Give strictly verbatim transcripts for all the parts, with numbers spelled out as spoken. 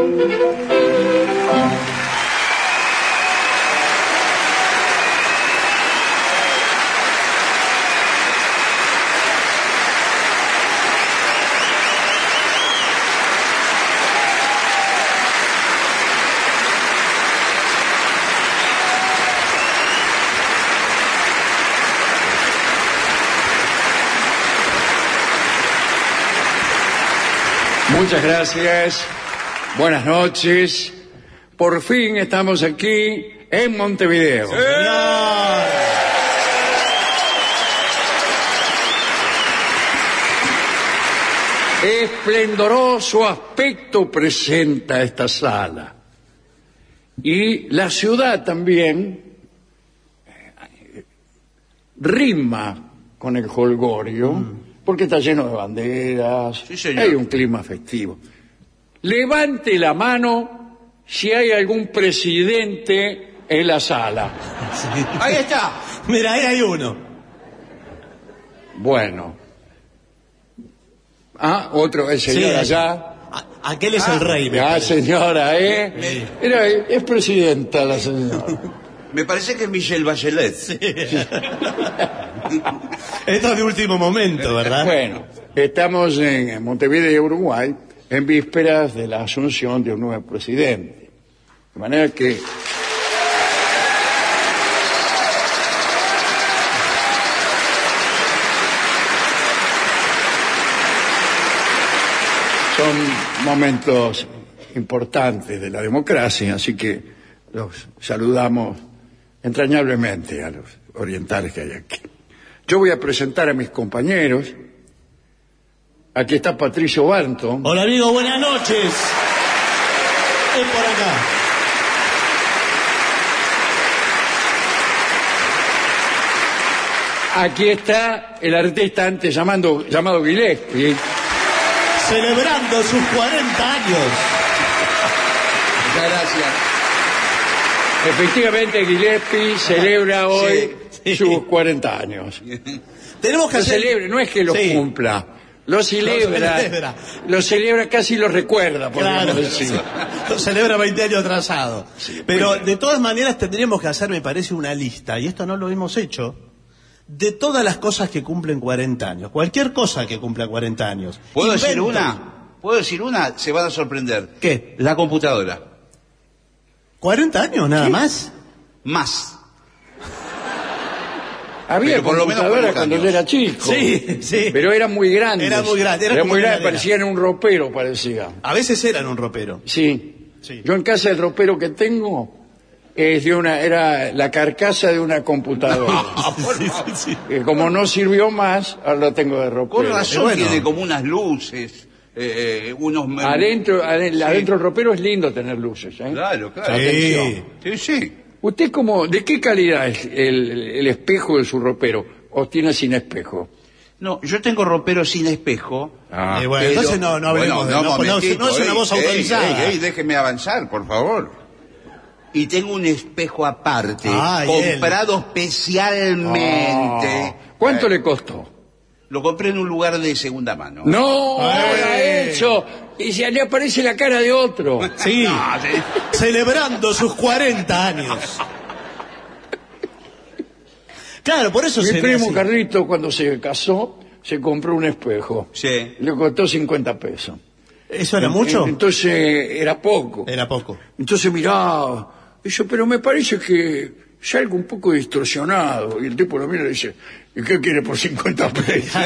Muchas gracias, buenas noches. Por fin estamos aquí en Montevideo. ¡Sí! Esplendoroso aspecto presenta esta sala. Y la ciudad también rima con el jolgorio. Mm. Porque está lleno de banderas, sí, hay un clima festivo. Levante la mano si hay algún presidente en la sala. Sí. Ahí está. Mira, ahí hay uno. Bueno. Ah, otro, el señor sí, allá. Aquel es ah, el rey. Ah, señora, ¿eh? Sí. Mira, es presidenta la señora. Me parece que es Michelle Bachelet. Sí. Esto es de último momento, ¿verdad? Bueno, estamos en Montevideo, Uruguay, en vísperas de la asunción de un nuevo presidente. De manera que... son momentos importantes de la democracia, así que los saludamos entrañablemente a los orientales que hay aquí. Yo voy a presentar a mis compañeros. Aquí está Patricio Barton. Hola, amigo, buenas noches. Es por acá. Aquí está el artista antes llamando, llamado Gillespie. Celebrando sus cuarenta años. Muchas gracias. Efectivamente, Gillespie celebra hoy sí, sí. sus cuarenta años. Tenemos que lo hacer... celebra, no es que lo sí. cumpla, lo celebra, lo celebra, lo celebra casi lo recuerda, podríamos claro, decir. Sí. Lo celebra veinte años atrasado. Sí, pero de todas maneras tendríamos que hacer, me parece, una lista, y esto no lo hemos hecho, de todas las cosas que cumplen cuarenta años. Cualquier cosa que cumpla cuarenta años. ¿Puedo Inventa. decir una? ¿Puedo decir una? Se van a sorprender. ¿Qué? La computadora. ¿cuarenta años nada ¿Qué? más? Más. Había pero por lo menos cuando yo era chico. Sí, sí. Pero eran muy grandes. Era muy grande. Era, era muy grande, parecían un ropero, parecía. A veces eran un ropero. Sí. sí. Yo en casa el ropero que tengo es de una, era la carcasa de una computadora. No, sí, sí, sí. Que como no sirvió más, ahora lo tengo de ropero. Con razón bueno. tiene como unas luces. Eh, unos adentro, adentro, sí. adentro del ropero es lindo tener luces, ¿eh? Claro, claro. Atención. Sí, sí. ¿Usted cómo, de qué calidad es el, el espejo de su ropero? ¿O tiene sin espejo? No, yo tengo ropero sin espejo. Ah, eh, bueno, pero, entonces no, no hablemos bueno, no, de no, no, no es una voz autorizada. Ey, ey, déjeme avanzar, por favor. Y tengo un espejo aparte, ah, comprado él. especialmente. Oh. ¿Cuánto eh. le costó? Lo compré en un lugar de segunda mano. ¡No! ¡No lo ha hecho! Y ya le aparece la cara de otro. Sí, no, sí. Celebrando sus cuarenta años. Claro, por eso Mi se primo ve así. Carlito, cuando se casó, se compró un espejo. Sí. Le costó cincuenta pesos. ¿Eso era mucho? Entonces, era poco. Era poco. Entonces miraba, y yo, pero me parece que es algo un poco distorsionado. Y el tipo lo mira y dice, ¿y qué quiere por cincuenta pesos?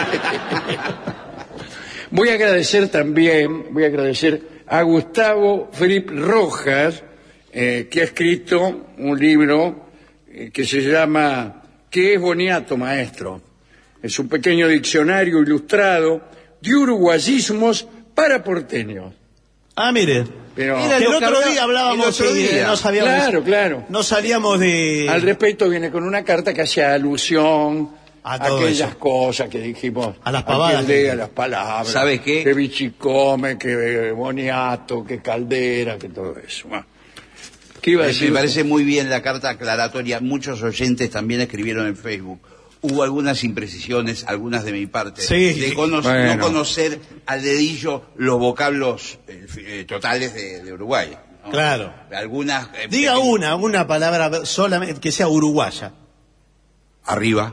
Voy a agradecer también, voy a agradecer a Gustavo Felipe Rojas, eh, que ha escrito un libro eh, que se llama ¿Qué es boniato, maestro? Es un pequeño diccionario ilustrado de uruguayismos para porteños. Ah, mire. Pero Mira, el otro día hablábamos el otro y día. no sabíamos. Claro, claro. No salíamos de. Al respecto viene con una carta que hace alusión a, a aquellas eso. cosas que dijimos. A las pavadas. Que a las palabras. ¿Sabe qué? Que bichicome, que boniato, que caldera, que todo eso. Ah. ¿Qué iba a decir? Me parece muy bien la carta aclaratoria. Muchos oyentes también escribieron en Facebook. hubo algunas imprecisiones, algunas de mi parte, sí, de cono bueno. no conocer al dedillo los vocablos eh, eh, totales de, de Uruguay, ¿no? Claro. Algunas... Eh, Diga eh, una, una palabra solamente que sea uruguaya. Arriba.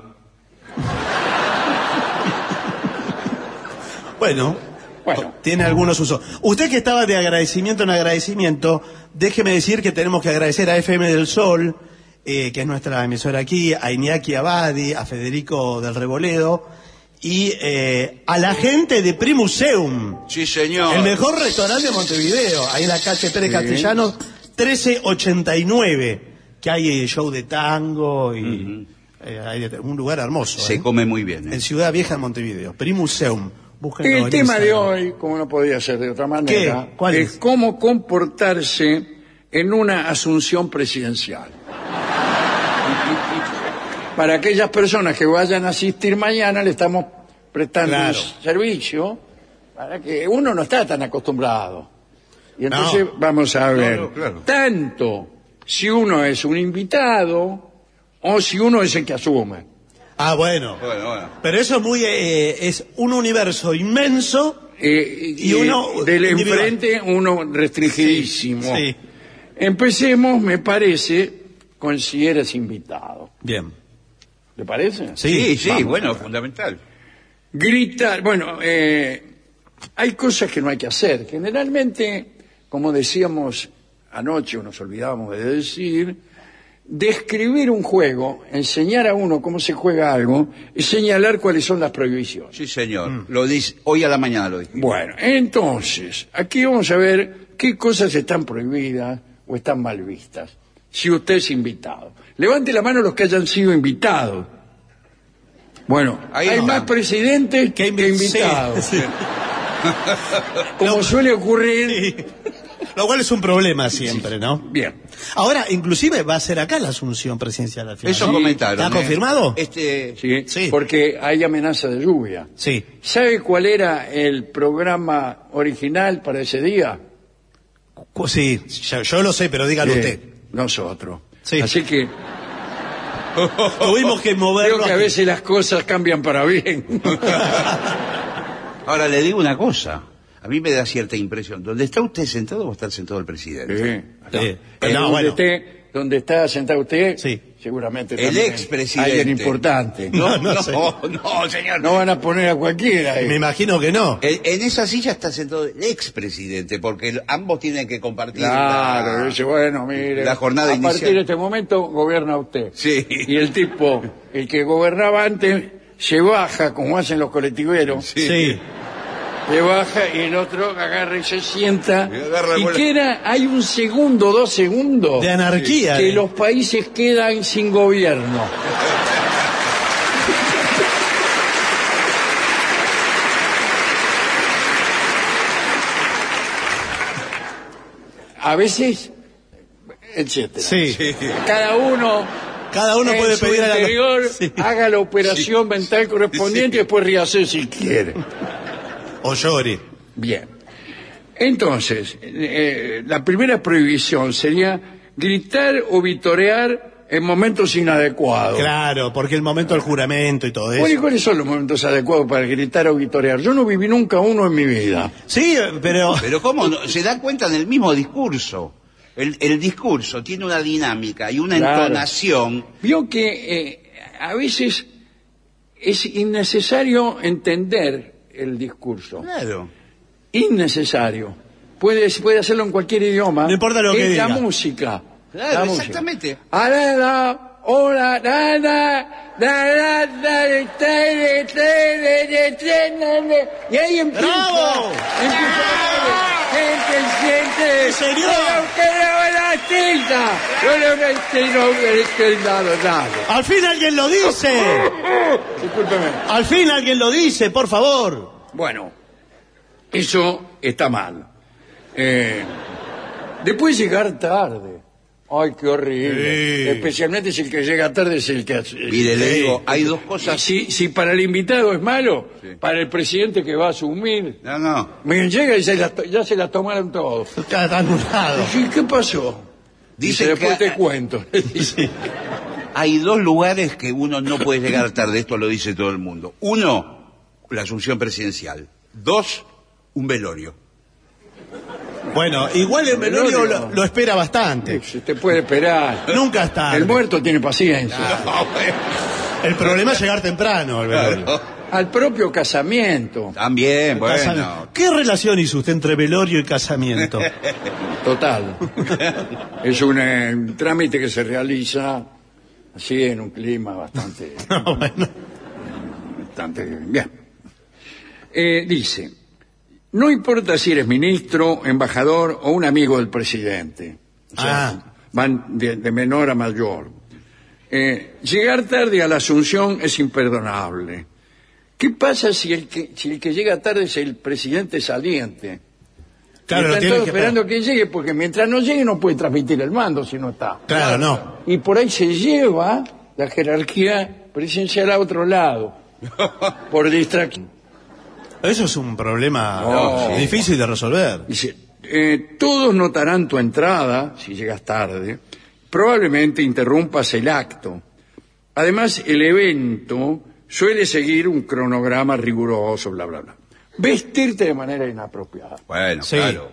Bueno, Bueno. tiene algunos usos. Usted que estaba de agradecimiento en agradecimiento, déjeme decir que tenemos que agradecer a F M del Sol, eh, que es nuestra emisora aquí, a Iñaki Abadi, a Federico del Reboledo, y eh, a la gente de Primuseum, Sí, señor. el mejor restaurante de Montevideo, ahí en la calle Pérez Sí. Castellanos, trece ochenta y nueve, que hay eh, show de tango y Ujú. eh, hay de- un lugar hermoso. Se ¿eh? come muy bien. ¿eh? En Ciudad Vieja, en Montevideo. Primuseum. Búsquenlo El en tema de Instagram. hoy, como no podía ser de otra manera, ¿Qué? ¿Cuál es es? cómo comportarse en una asunción presidencial. Para aquellas personas que vayan a asistir mañana, le estamos prestando Claro. un servicio para que uno no está tan acostumbrado. Y entonces No. vamos a ver, no, claro. tanto si uno es un invitado o si uno es el que asume. Ah, bueno. Bueno, bueno. Pero eso es muy, eh, es un universo inmenso. Eh, Y uno del individual. enfrente, uno restringidísimo. Sí. Empecemos, me parece, con si eres invitado. Bien. ¿Le parece? Sí, sí, Vamos. bueno, fundamental. Gritar, bueno, eh, hay cosas que no hay que hacer. Generalmente, como decíamos anoche, o nos olvidábamos de decir, describir un juego, enseñar a uno cómo se juega algo, y señalar cuáles son las prohibiciones. Sí, señor. Lo dice, hoy a la mañana lo dije. Bueno, entonces, aquí vamos a ver qué cosas están prohibidas o están mal vistas, si usted es invitado. Levante la mano los que hayan sido invitados. Bueno, Ahí hay no. más presidentes que, invi- invitados. sí, sí. Como suele ocurrir. Sí. Lo cual es un problema siempre, ¿no? Bien. Ahora, inclusive va a ser acá la asunción presidencial al final. Eso ¿no? comentaron. ¿Está ¿eh? confirmado? Este, Sí, Sí. porque hay amenaza de lluvia. Sí. ¿Sabe cuál era el programa original para ese día? Cu- Sí, yo, yo lo sé, pero dígalo Eh, usted. Nosotros. Sí. Así que Tuvimos que moverlo. creo que a aquí. veces las cosas cambian para bien. ahora le digo una cosa. A mí me da cierta impresión. ¿Dónde está usted sentado va a estar sentado el presidente? Sí. Sí. Eh, Pero no, donde, bueno. esté, donde está sentado usted, Sí. seguramente El también expresidente. alguien importante. No, No, no, no, no, señor. No van a poner a cualquiera ahí. Me imagino que no. En, en esa silla está sentado el expresidente, porque el- ambos tienen que compartir. Claro, la- dice, bueno, mire, la jornada a inicial. partir de este momento gobierna usted. Sí. Y el tipo, el que gobernaba antes, se baja, como hacen los colectiveros, Sí. Sí. se baja y el otro agarra y se sienta. Y agarra la Y bola. queda, hay un segundo, dos segundos, De anarquía. que eh. los países quedan sin gobierno. A veces, etcétera. Sí. Cada uno, Cada uno en puede su pedir a la... interior, Sí. haga la operación mental correspondiente y después ríase si quiere. O llore. Bien. Entonces, eh, la primera prohibición sería gritar o vitorear en momentos inadecuados. Claro, porque el momento del juramento y todo Bueno, ¿y eso. cuáles son los momentos adecuados para gritar o vitorear? Yo no viví nunca uno en mi vida. Sí, pero... Pero ¿cómo? no? Se da cuenta en el mismo discurso. El, el discurso tiene una dinámica y una Claro. entonación. Vio que eh, a veces es innecesario entender el discurso. Claro. Innecesario. Puede, puede hacerlo en cualquier idioma. No importa lo que es diga. la música. Claro, La música. exactamente. Alala, hola, nada, nada, nada, tere, tere, tere, tere. Y ahí empieza. ¡Bravo! Empieza. Gente, siente. ¡Sí, señor! ¡Que no la tinta! ¡No le nada! Al fin alguien lo dice. Discúlpeme. Al fin alguien lo dice, por favor. Bueno, eso está mal. Eh, después llegar tarde. Ay, qué horrible. Sí. Especialmente si el que llega tarde es el que hace. Mire, le Sí. digo, hay dos Y cosas. Si, si para el invitado es malo, Sí. para el presidente que va a asumir, No, no. miren, llega y se la to- ya se la tomaron todos. Está anulado. Y, ¿qué pasó? Dicen Dice, después que- te cuento. hay dos lugares que uno no puede llegar tarde, esto lo dice todo el mundo. Uno, la asunción presidencial. Dos, un velorio. Bueno, igual el velorio lo, lo espera bastante. Se te puede esperar. Nunca está. El muerto tiene paciencia. No, bueno. El problema es llegar temprano al velorio. Claro. Al propio casamiento. También, bueno. Casamiento. ¿Qué relación hizo usted entre velorio y casamiento? Total. Es un, eh, un trámite que se realiza así en un clima bastante... No, bueno. Bastante bien. Eh, dice, no importa si eres ministro, embajador o un amigo del presidente. O sea, Ah. van de, de menor a mayor. Eh, llegar tarde a la asunción es imperdonable. ¿Qué pasa si el que, si el que llega tarde es el presidente saliente? Claro, Y lo están tiene todos que esperando que llegue, porque mientras no llegue no puede transmitir el mando si no está. Claro, no. Y por ahí se lleva la jerarquía presidencial a otro lado, por distracción. Eso es un problema No. difícil de resolver. Dice, eh, todos notarán tu entrada, si llegas tarde, probablemente interrumpas el acto. Además, el evento suele seguir un cronograma riguroso, bla, bla, bla. Vestirte de manera inapropiada. Bueno, Sí. claro.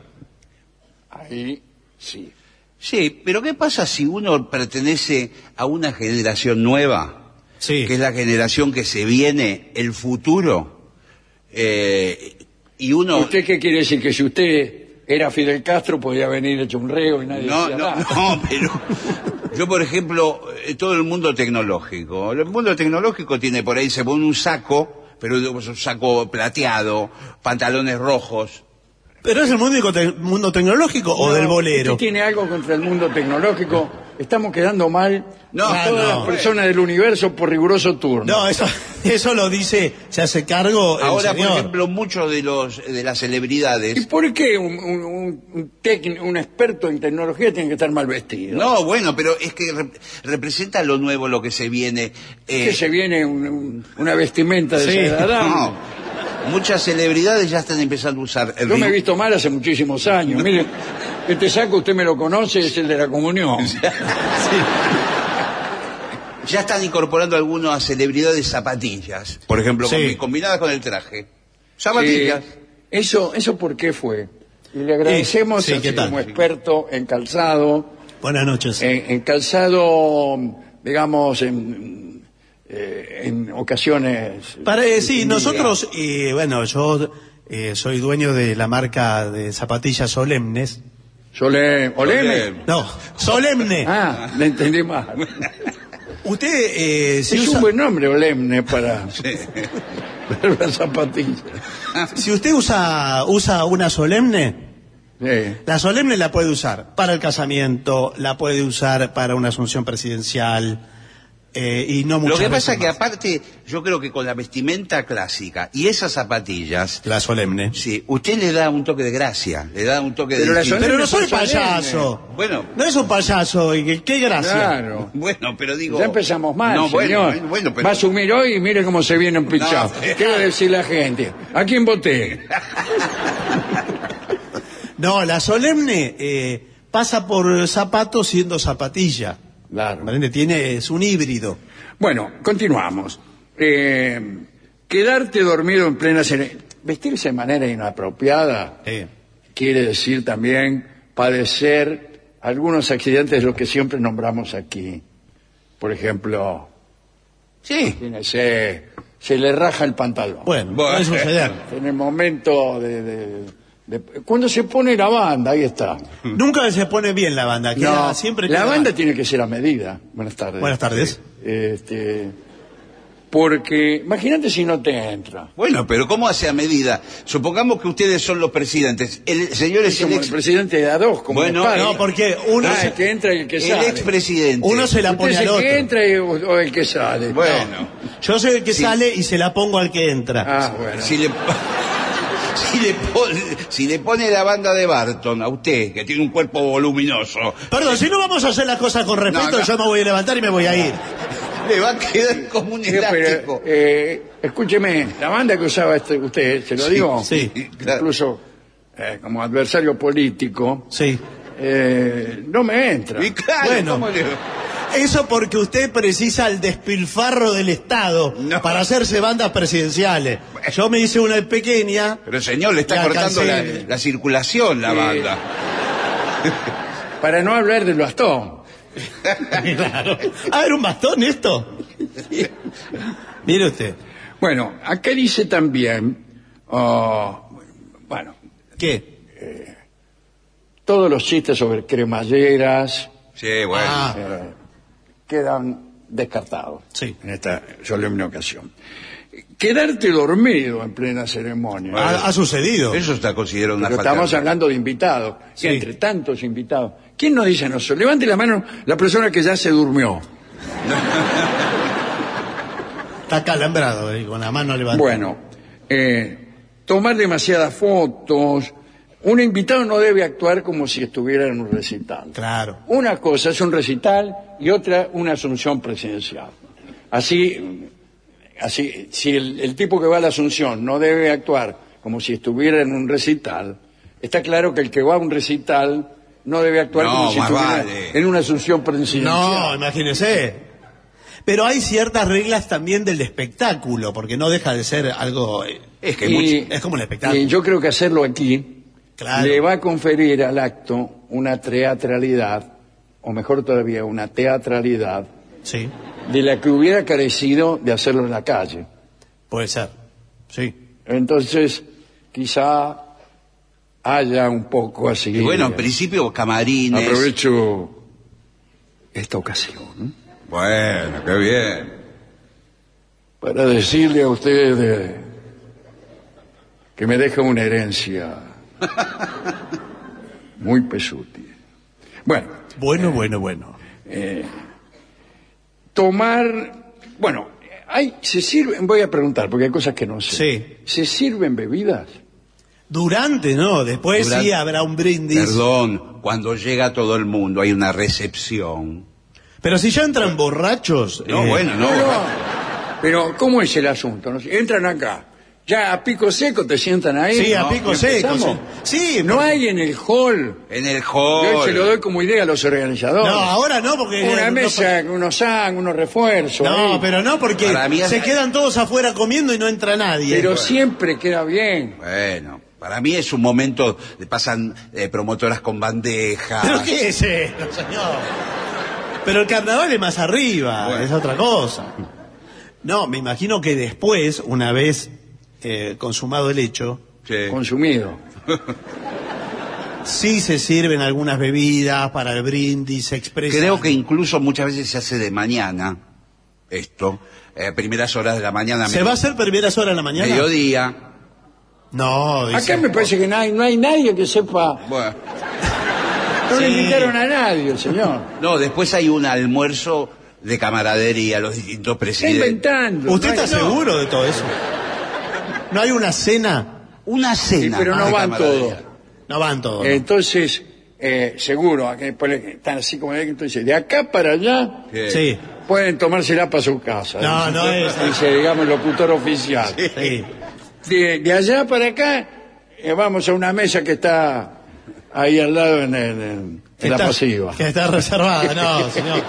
Ahí sí. Sí, pero ¿qué pasa si uno pertenece a una generación nueva? Sí. Que es la generación que se viene, el futuro. Eh, y uno... ¿Usted qué quiere decir? Que si usted era Fidel Castro podía venir hecho un reo y nadie No, decía no, nada. no, pero yo, por ejemplo, eh, todo el mundo tecnológico. El mundo tecnológico tiene por ahí, se pone un saco, pero es un saco plateado, pantalones rojos. ¿Pero es el mundo, te- mundo tecnológico o No, del bolero? ¿Usted tiene algo contra el mundo tecnológico? Estamos quedando mal No, a todas no, las personas del universo por riguroso turno. No, eso, eso lo dice, se hace cargo el Ahora, señor. por ejemplo, muchos de los de las ¿Y celebridades... por qué un, un, un, un tec- un experto en tecnología tiene que estar mal vestido? No, bueno, pero es que rep- representa lo nuevo, lo que se viene. eh, Que se viene un- un- una vestimenta Sí. desagradable. no, muchas celebridades ya están empezando a usar el Yo me he ri- visto mal hace muchísimos años. Mire, este saco usted me lo conoce, es el de la comunión. Ya están incorporando algunas a celebridades zapatillas, por ejemplo, Sí. combi- combinadas con el traje. Zapatillas. Eh, eso, ¿Eso por qué fue? Y le agradecemos Sí, sí, así ¿qué tal? como experto en calzado, Buenas noches. en, en calzado, digamos, en, eh, en ocasiones... Para, eh, sí, eh, nosotros, eh, bueno, yo eh, soy dueño de la marca de zapatillas Solemnes. Sole- ¿Oleme? No, Solemne. Ah, le entendí mal. Usted, eh, si, Es usa, un buen nombre, Olemne, para, para las zapatillas. si usted usa, usa una Solemne, Sí. la Solemne la puede usar para el casamiento, la puede usar para una asunción presidencial, eh, y no muchas Lo que pasa veces es que más. aparte, yo creo que con la vestimenta clásica y esas zapatillas, La Solemne. sí, usted le da un toque de gracia, le da un toque Pero de... la distinción. Pero no soy Solemne. payaso. Bueno. No es un payaso, y qué, qué gracia. Claro. Bueno, pero digo... Ya empezamos mal, no, bueno, señor. bueno, bueno, pero... Va a asumir hoy y mire cómo se viene un pichado. No. ¿Qué va a decir la gente? ¿A quién voté? No, la Solemne eh, pasa por zapatos siendo zapatilla. Claro. ¿Comprende? Tiene, es un híbrido. Bueno, continuamos. Eh, quedarte dormido en plena cena. Vestirse de manera inapropiada Eh, quiere decir también padecer algunos accidentes de los que siempre nombramos aquí. Por ejemplo, Sí. imagínese, se le raja el pantalón. bueno, Bueno. puede suceder. En el momento de, de- de- cuando se pone la banda, ahí está. Nunca se pone bien la banda. Queda, No, siempre la queda banda mal. tiene que ser a medida. Buenas tardes. Buenas tardes. Este, porque imagínate si no te entra. Bueno, pero ¿cómo hace a medida? Supongamos que ustedes son los presidentes. El señor es el Como ex... el presidente de A dos, como Bueno, el padre. No, porque uno, Ah, se, el que entra y el que El sale. expresidente. uno se la Usted pone es al el otro. que entra y- o, o el que sale. Bueno, Yo soy el que Sí. sale y se la pongo al que entra. Ah, bueno. si le... Si le, pone, si le pone la banda de Barton a usted, que tiene un cuerpo voluminoso, Perdón, si no vamos a hacer las cosas con respeto, No, no. yo me voy a levantar y me voy a ir. le va a quedar como un Sí, pero, elástico. eh, escúcheme, la banda que usaba este, usted, ¿se lo Sí, digo? sí, claro. Incluso eh, como adversario político, Sí. eh, no me entra. Y claro, Bueno. ¿cómo le- Eso porque usted precisa el despilfarro del Estado No. para hacerse bandas presidenciales. Yo me hice una pequeña. Pero señor, le está La cortando la, cancel. la circulación la Sí. banda. Para no hablar del bastón. Claro. Ah, ¿era un bastón esto? Mire usted. Bueno, acá dice también, oh, bueno, ¿Qué? todos los chistes sobre cremalleras Sí, bueno. Ah. eh, quedan descartados Sí. en esta solemne ocasión. Quedarte dormido en plena ceremonia. Ha, ha sucedido. Eso está considerado una Pero falta estamos de- hablando de invitados, Sí. y entre tantos invitados. ¿Quién nos dice nosotros? Levante la mano la persona que ya se durmió. Está calambrado, eh, con la mano levantada. Bueno, eh, tomar demasiadas fotos. Un invitado no debe actuar como si estuviera en un recital. Claro. Una cosa es un recital y otra una asunción presidencial. Así, así si el, el tipo que va a la asunción no debe actuar como si estuviera en un recital, está claro que el que va a un recital no debe actuar No, como si más estuviera vale. en una asunción presidencial. No, imagínese. Pero hay ciertas reglas también del espectáculo, porque no deja de ser algo... eh, Es que Y- mucho- es como un espectáculo. Y yo creo que hacerlo aquí Claro. le va a conferir al acto una teatralidad, o mejor todavía, una teatralidad Sí, de la que hubiera carecido de hacerlo en la calle. puede ser. Sí. Entonces, quizá haya un poco así. Y bueno, en principio camarines. Aprovecho esta ocasión Bueno, qué bien. para decirle a ustedes eh, que me deja una herencia muy pesuti. Bueno, Bueno, bueno, bueno. tomar, bueno, hay, se sirven, voy a preguntar porque hay cosas que no sé. Sí. ¿Se sirven bebidas? Durante, no, después Durante- sí habrá un brindis. Perdón, cuando llega todo el mundo hay una recepción. Pero si ya entran borrachos... No, eh, bueno, no. Pero, ¿cómo es el asunto? No sé, entran acá, ya a pico seco te sientan ahí. Sí, a ¿no? pico ¿Y seco. empezamos? Sí, Sí, No porque- hay en el hall. En el Yo hall. se lo doy como idea a los organizadores. No, ahora no, porque... Una no- mesa, unos sang, unos refuerzos. No, ahí. pero no, porque Para mí es- se quedan todos afuera comiendo y no entra nadie. Pero siempre queda bien. Bueno, para mí es un momento de pasan eh, promotoras con bandejas. ¿Pero qué es esto, señor? Pero el carnaval es más arriba, Bueno. es otra cosa. No, me imagino que después, una vez eh, consumado el hecho, Sí. Consumido. sí se sirven algunas bebidas para el brindis, se expresa. Creo que incluso muchas veces se hace de mañana esto, eh, primeras horas de la mañana. ¿Se va a hacer primeras horas de la mañana? Mediodía. No, dice- Acá me parece que no hay, no hay nadie que sepa. Bueno, No le Sí. invitaron a nadie, señor. no, después hay un almuerzo de camaradería, los distintos Está presidentes. inventando. ¿Usted no está hay- no. seguro de todo eso? ¿No hay una cena? Una Sí, cena. pero no de van camaradería. todos. No van todos. ¿no? Entonces, eh, seguro, aquí pone- están así como entonces, de acá para allá Sí. Sí, pueden tomársela para su casa. No, dice. no es- Dice, digamos, el locutor oficial. sí. De, de allá para acá, eh, vamos a una mesa que está ahí al lado en, el- en- en la Está- pasiva. Que está reservada, no, señor.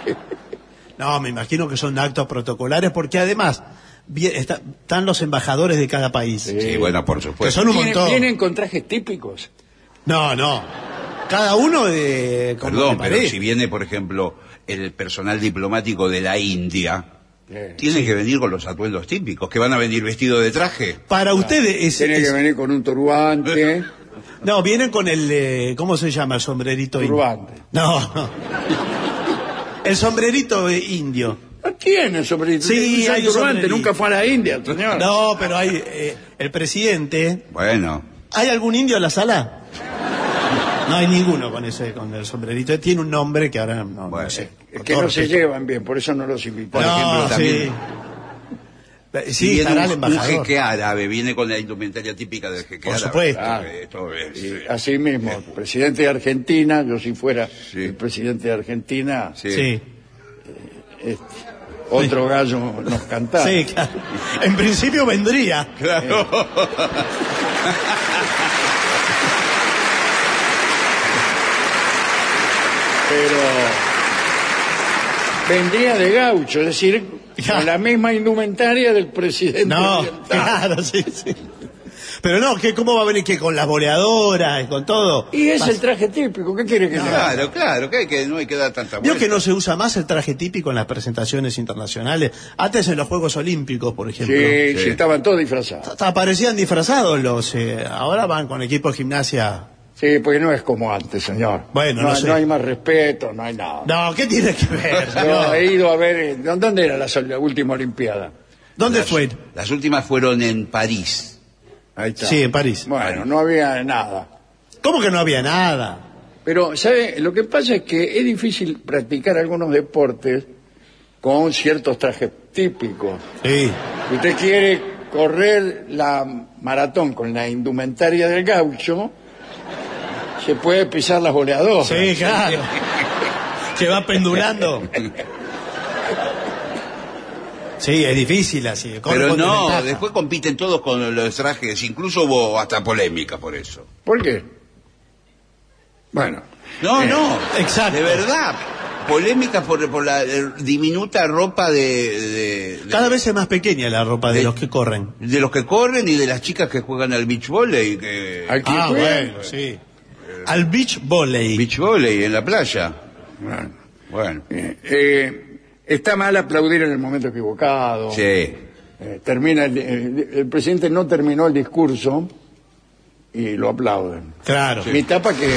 No, me imagino que son actos protocolares porque además vi- está- están los embajadores de cada país. Sí, bueno, por Que supuesto. son un ¿Vienen, montón. vienen con trajes típicos? No, no. Cada uno de... como Perdón, le pero parezca. si viene, por ejemplo, el personal diplomático de la India, Eh, tiene que venir con los atuendos típicos, que van a venir vestidos de traje. Para ustedes es... Tiene es- que venir con un turbante. No, vienen con el... eh, ¿cómo se llama el sombrerito indio? Turbante. No, no. El sombrerito eh, indio. No tiene sombrerito. Sí, Usa hay un turbante, sombrerito. nunca fue a la India, señor. No, pero hay... eh, el presidente... Bueno, ¿Hay algún indio en la sala? No hay ninguno con ese, con el sombrerito. Tiene un nombre que ahora no, no Bueno, sé. Es Con que todo no se respeto. llevan bien, por eso no los invitamos. Por ejemplo, No, también- sí. si Sí, viene estará el un, un embajador. jeque árabe, viene con la indumentaria típica del jeque Por árabe. supuesto. Claro, esto es- Y así mismo, el presidente de Argentina, yo si fuera Sí. el presidente de Argentina, Sí. Sí. este, otro gallo nos cantaba. Sí, claro. En principio vendría. Claro. Pero vendría de gaucho, es decir, Ya. con la misma indumentaria del presidente No, oriental. claro, sí, sí. Pero no, ¿qué, ¿cómo va a venir? ¿Qué? ¿Con las boleadoras? ¿Con todo? Y es Vas- el traje típico, ¿qué quiere que le haga? Claro, claro, que, hay que no hay que dar tanta ¿Vio vuelta. que no se usa más el traje típico en las presentaciones internacionales? Antes en los Juegos Olímpicos, por ejemplo. Sí, Sí. sí, estaban todos disfrazados. Hasta aparecían disfrazados los... eh, ahora van con equipos de gimnasia. Sí, porque no es como antes, señor. Bueno, no sé. no hay más respeto, no hay nada. No, ¿qué tiene que ver, Yo señor? he ido a ver, eh, ¿dónde era la, sol- la última Olimpiada? ¿Dónde Las- fue? Las últimas fueron en París. Ahí está. Sí, en París. Bueno, no había nada. ¿Cómo que no había nada? Pero, ¿sabe? Lo que pasa es que es difícil practicar algunos deportes con ciertos trajes típicos. Sí. Usted quiere correr la maratón con la indumentaria del gaucho, se puede pisar las boleadoras. Sí, claro. Que va pendulando. Sí, es difícil así. corre Pero con no, desventaja. después compiten todos con los trajes, incluso hubo hasta polémica por eso. ¿Por qué? Bueno, No, Eh, no, exacto. de verdad, polémica por, por la eh, diminuta ropa de, de, de- Cada vez es más pequeña la ropa de de- los que corren. de los que corren y de las chicas que juegan al beach volley, que aquí Ah, juegan. bueno, sí. Al beach volley. beach volley en la playa. Bueno, Bueno, eh, eh, está mal aplaudir en el momento equivocado. sí. Eh, termina el, el- el presidente no terminó el discurso y lo aplauden. Claro. Mi tapa que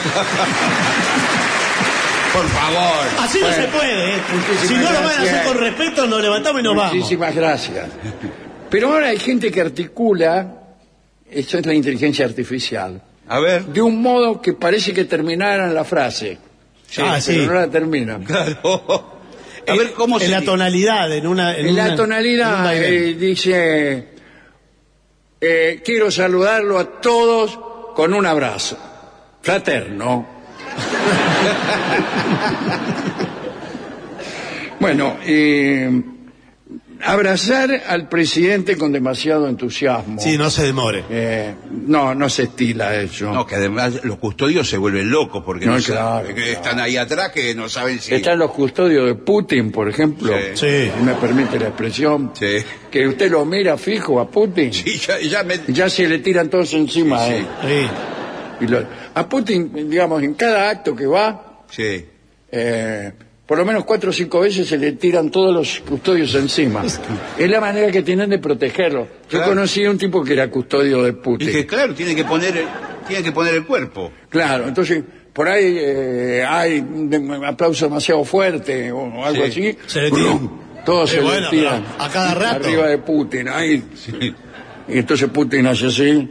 Por favor. Así no Bueno, se puede, ¿eh? muchísimas Si no lo van a hacer gracias. con respeto, nos levantamos y nos vamos. muchísimas gracias. Pero ahora hay gente que articula, eso es la inteligencia artificial, A ver. de un modo que parece que terminaran la frase. Ah, sí. Pero no la terminan. Claro. A ver cómo en se... la tonalidad, en una... En una- la en un tonalidad vaivén. eh, dice, eh, quiero saludarlo a todos con un abrazo fraterno. Bueno, eh, abrazar al presidente con demasiado entusiasmo. Sí, no se demore. Eh, no, no se estila eso. No, que además los custodios se vuelven locos porque No, no, claro, saben, que claro. están ahí atrás que no saben si... Están los custodios de Putin, por ejemplo. Sí. Sí. Si me permite la expresión. Sí. Que usted lo mira fijo a Putin. Sí, ya, ya me... Ya se le tiran todos encima Sí, a sí. él. Sí. Y lo- a Putin, digamos, en cada acto que va, Sí. eh, por lo menos cuatro o cinco veces se le tiran todos los custodios encima. Es la manera que tienen de protegerlo. Yo Claro. conocí a un tipo que era custodio de Putin. Dije, claro, tiene que poner el, tiene que poner el cuerpo. Claro, entonces por ahí eh, hay un aplauso demasiado fuerte o, o algo Sí. así. Se le tira. ¡Brum! Todos Sí, se bueno, le tiran pero a cada rato. arriba de Putin. Ahí. Y entonces Putin hace así.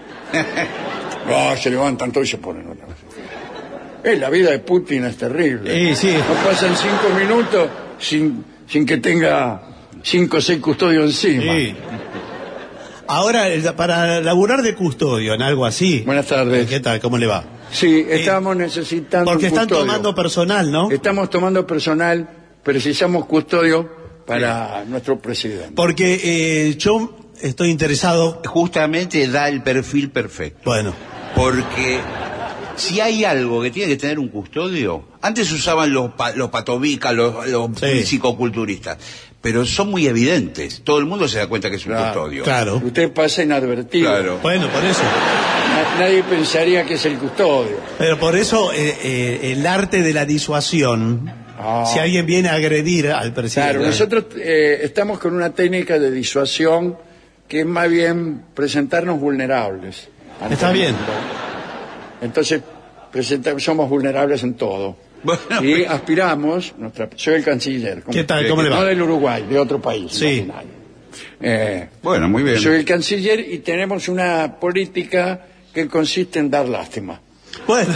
Ah, se levantan todos y se ponen otra vez. Eh, la vida de Putin es terrible. Sí, sí. No pasan cinco minutos sin, sin que tenga cinco o seis custodios encima. Sí. Ahora, el- para laburar de custodio en algo así. Buenas tardes. ¿Qué tal? ¿Cómo le va? Sí, estamos necesitando Porque un están custodio. tomando personal, ¿no? Estamos tomando personal, precisamos custodio para nuestro presidente. Porque eh, yo estoy interesado. Justamente da el perfil perfecto. Bueno, Porque si hay algo que tiene que tener un custodio, antes usaban los, pa- los patobicas, los, los Sí. psicoculturistas, pero son muy evidentes. Todo el mundo se da cuenta que es un Claro, custodio. claro. Usted pasa inadvertido. Claro. Bueno, por eso. Na- Nadie pensaría que es el custodio. Pero por eso eh, eh, el arte de la disuasión, Ah. si alguien viene a agredir al presidente. Claro, nosotros eh, estamos con una técnica de disuasión que es más bien presentarnos vulnerables. ante Está el bien. mundo. Entonces, presenta- somos vulnerables en todo. Bueno, Y aspiramos, nuestra, soy el canciller. ¿Qué tal? ¿Cómo le No va? del Uruguay, de otro país. Sí. imaginario. Eh, bueno, muy bien. soy el canciller y tenemos una política que consiste en dar lástima. Bueno,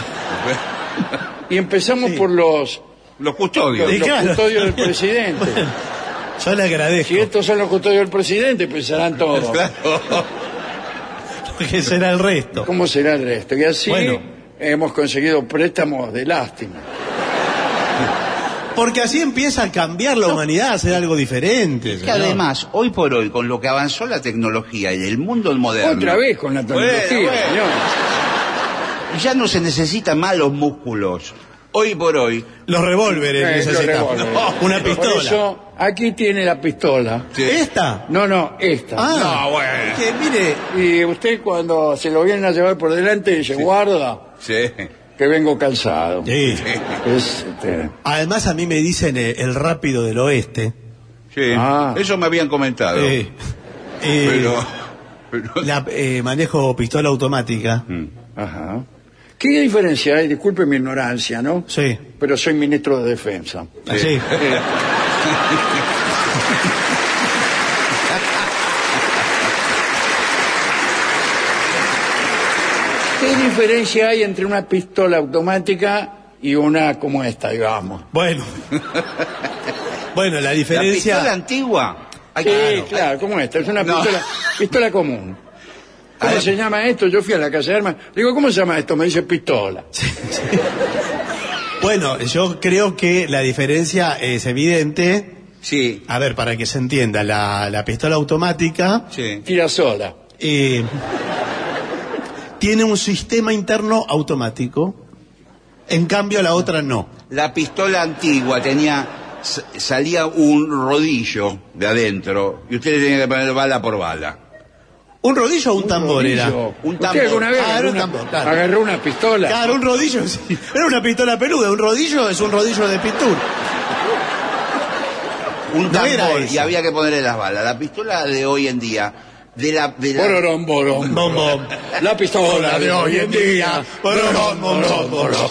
Y empezamos Sí. por los, Los custodios. los Sí, claro. custodios del presidente. bueno, yo le agradezco. Si estos son los custodios del presidente, pensarán todos. Claro. Que será el resto. ¿Cómo será el resto? Y así Bueno. hemos conseguido préstamos de lástima. Porque así empieza a cambiar la humanidad, a hacer algo diferente. Que señor. además, hoy por hoy, con lo que avanzó la tecnología y el mundo moderno... Otra vez con la tecnología, Bueno, bueno. señor. Ya no se necesitan más los músculos. Hoy por hoy. Los revólveres Eh, necesitamos. los revólveres. No, una Por pistola. eso, aquí tiene la pistola. Sí. ¿Esta? No, no, esta. Ah, No, bueno. que mire, Y usted cuando se lo vienen a llevar por delante dice, guarda, Sí. que vengo cansado. sí. Es, este, Además a mí me dicen eh, el rápido del oeste. Sí. Ah. Eso me habían comentado. Eh, eh, Pero. pero- la, eh, manejo pistola automática. Mm. ajá. ¿Qué diferencia hay? Disculpe mi ignorancia, ¿no? Sí. Pero soy ministro de Defensa. Así. Eh, ¿Qué diferencia hay entre una pistola automática y una como esta, digamos? Bueno. Bueno, la La diferencia. pistola antigua. Ay, Sí, claro. claro, como esta, es una No. pistola, pistola común. ¿Cómo ver. se llama esto? Yo fui a la casa de armas, digo, ¿cómo se llama esto? Me dice pistola. Bueno, yo creo que la diferencia es evidente. Sí. A ver, para que se entienda, la, la pistola automática Sí. Tira sola. eh, tiene un sistema interno automático. En cambio, la otra no. La pistola antigua tenía. s- Salía un rodillo de adentro y usted le tenía que poner bala por bala. ¿Un rodillo o un, tambor era? Rodillo. Un ¿Usted tambor. alguna vez Ah, era agarró un una, tambor, claro. agarró una pistola? Claro, un rodillo, sí. Era una pistola peluda. Un rodillo es un rodillo de pintura. Un No era tambor eso. y había que ponerle las balas. La pistola de hoy en día. De la. De la Bororón, borón. Bom, bom. La pistola de hoy en día. Bororón, bororón, bororón.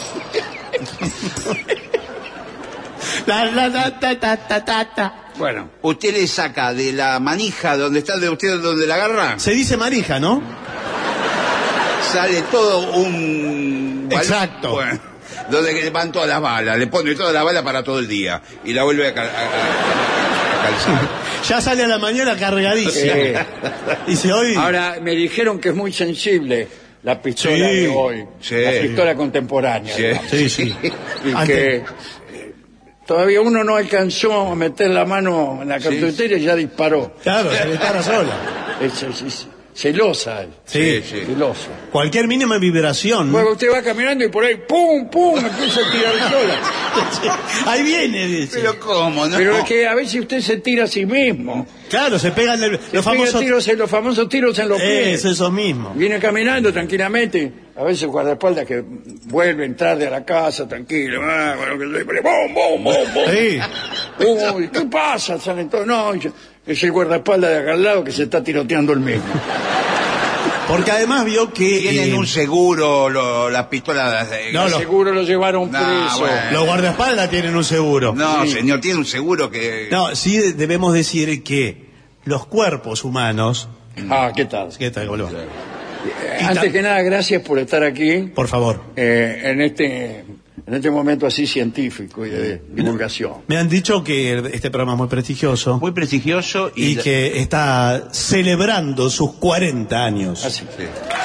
La, la, la, ta, ta, ta, ta, ta. Bueno, Usted le saca de la manija donde está de usted donde la agarra. Se dice manija, ¿no? Sale todo un... Exacto. Bueno, donde que le van todas las balas, le pone todas las balas para todo el día y la vuelve a, cal- a- a- a calzar. Ya sale a la mañana cargadísima. Sí. Dice hoy. ahora me dijeron que es muy sensible la pistola Sí, de hoy, sí. la pistola contemporánea. Sí. digamos. Sí, sí. Y Antes- que eh, todavía uno no alcanzó a meter la mano en la cartuchera y ya disparó. Claro, se dispara sola. Es, es- es celosa, es Sí. Sí. celosa. Cualquier mínima vibración. Luego usted va caminando y por ahí, ¡pum, pum!, empieza a tirar sola. Ahí viene, dice. Pero cómo, ¿no? Pero es que a veces usted se tira a sí mismo. Claro, se pegan el- Se los pega famosos. tiros en- los famosos tiros en los pies. Es eso mismo. Viene caminando tranquilamente, a veces guardaespaldas que vuelven tarde a la casa, tranquilo, ah, bueno, que se- ¡bum, bum, bum, bum! Sí. Uy, ¿qué pasa? Salen todos, no, es el guardaespaldas de acá al lado que se está tiroteando el mismo. Porque además vio que. Tienen eh, un seguro, lo- las pistolas... de- No, lo- Seguro lo llevaron No, preso. bueno. Los guardaespaldas tienen un seguro. No, Sí. señor, tiene un seguro que... No, sí de- debemos decir que los cuerpos humanos. Ah, ¿qué tal? ¿Qué tal, Golba? Eh, Y Antes ta- que nada, gracias por estar aquí Por favor. eh, en este en este momento así científico y de divulgación. Me han dicho que este programa es muy prestigioso Muy prestigioso y... y que está celebrando sus cuarenta años. Así. Sí.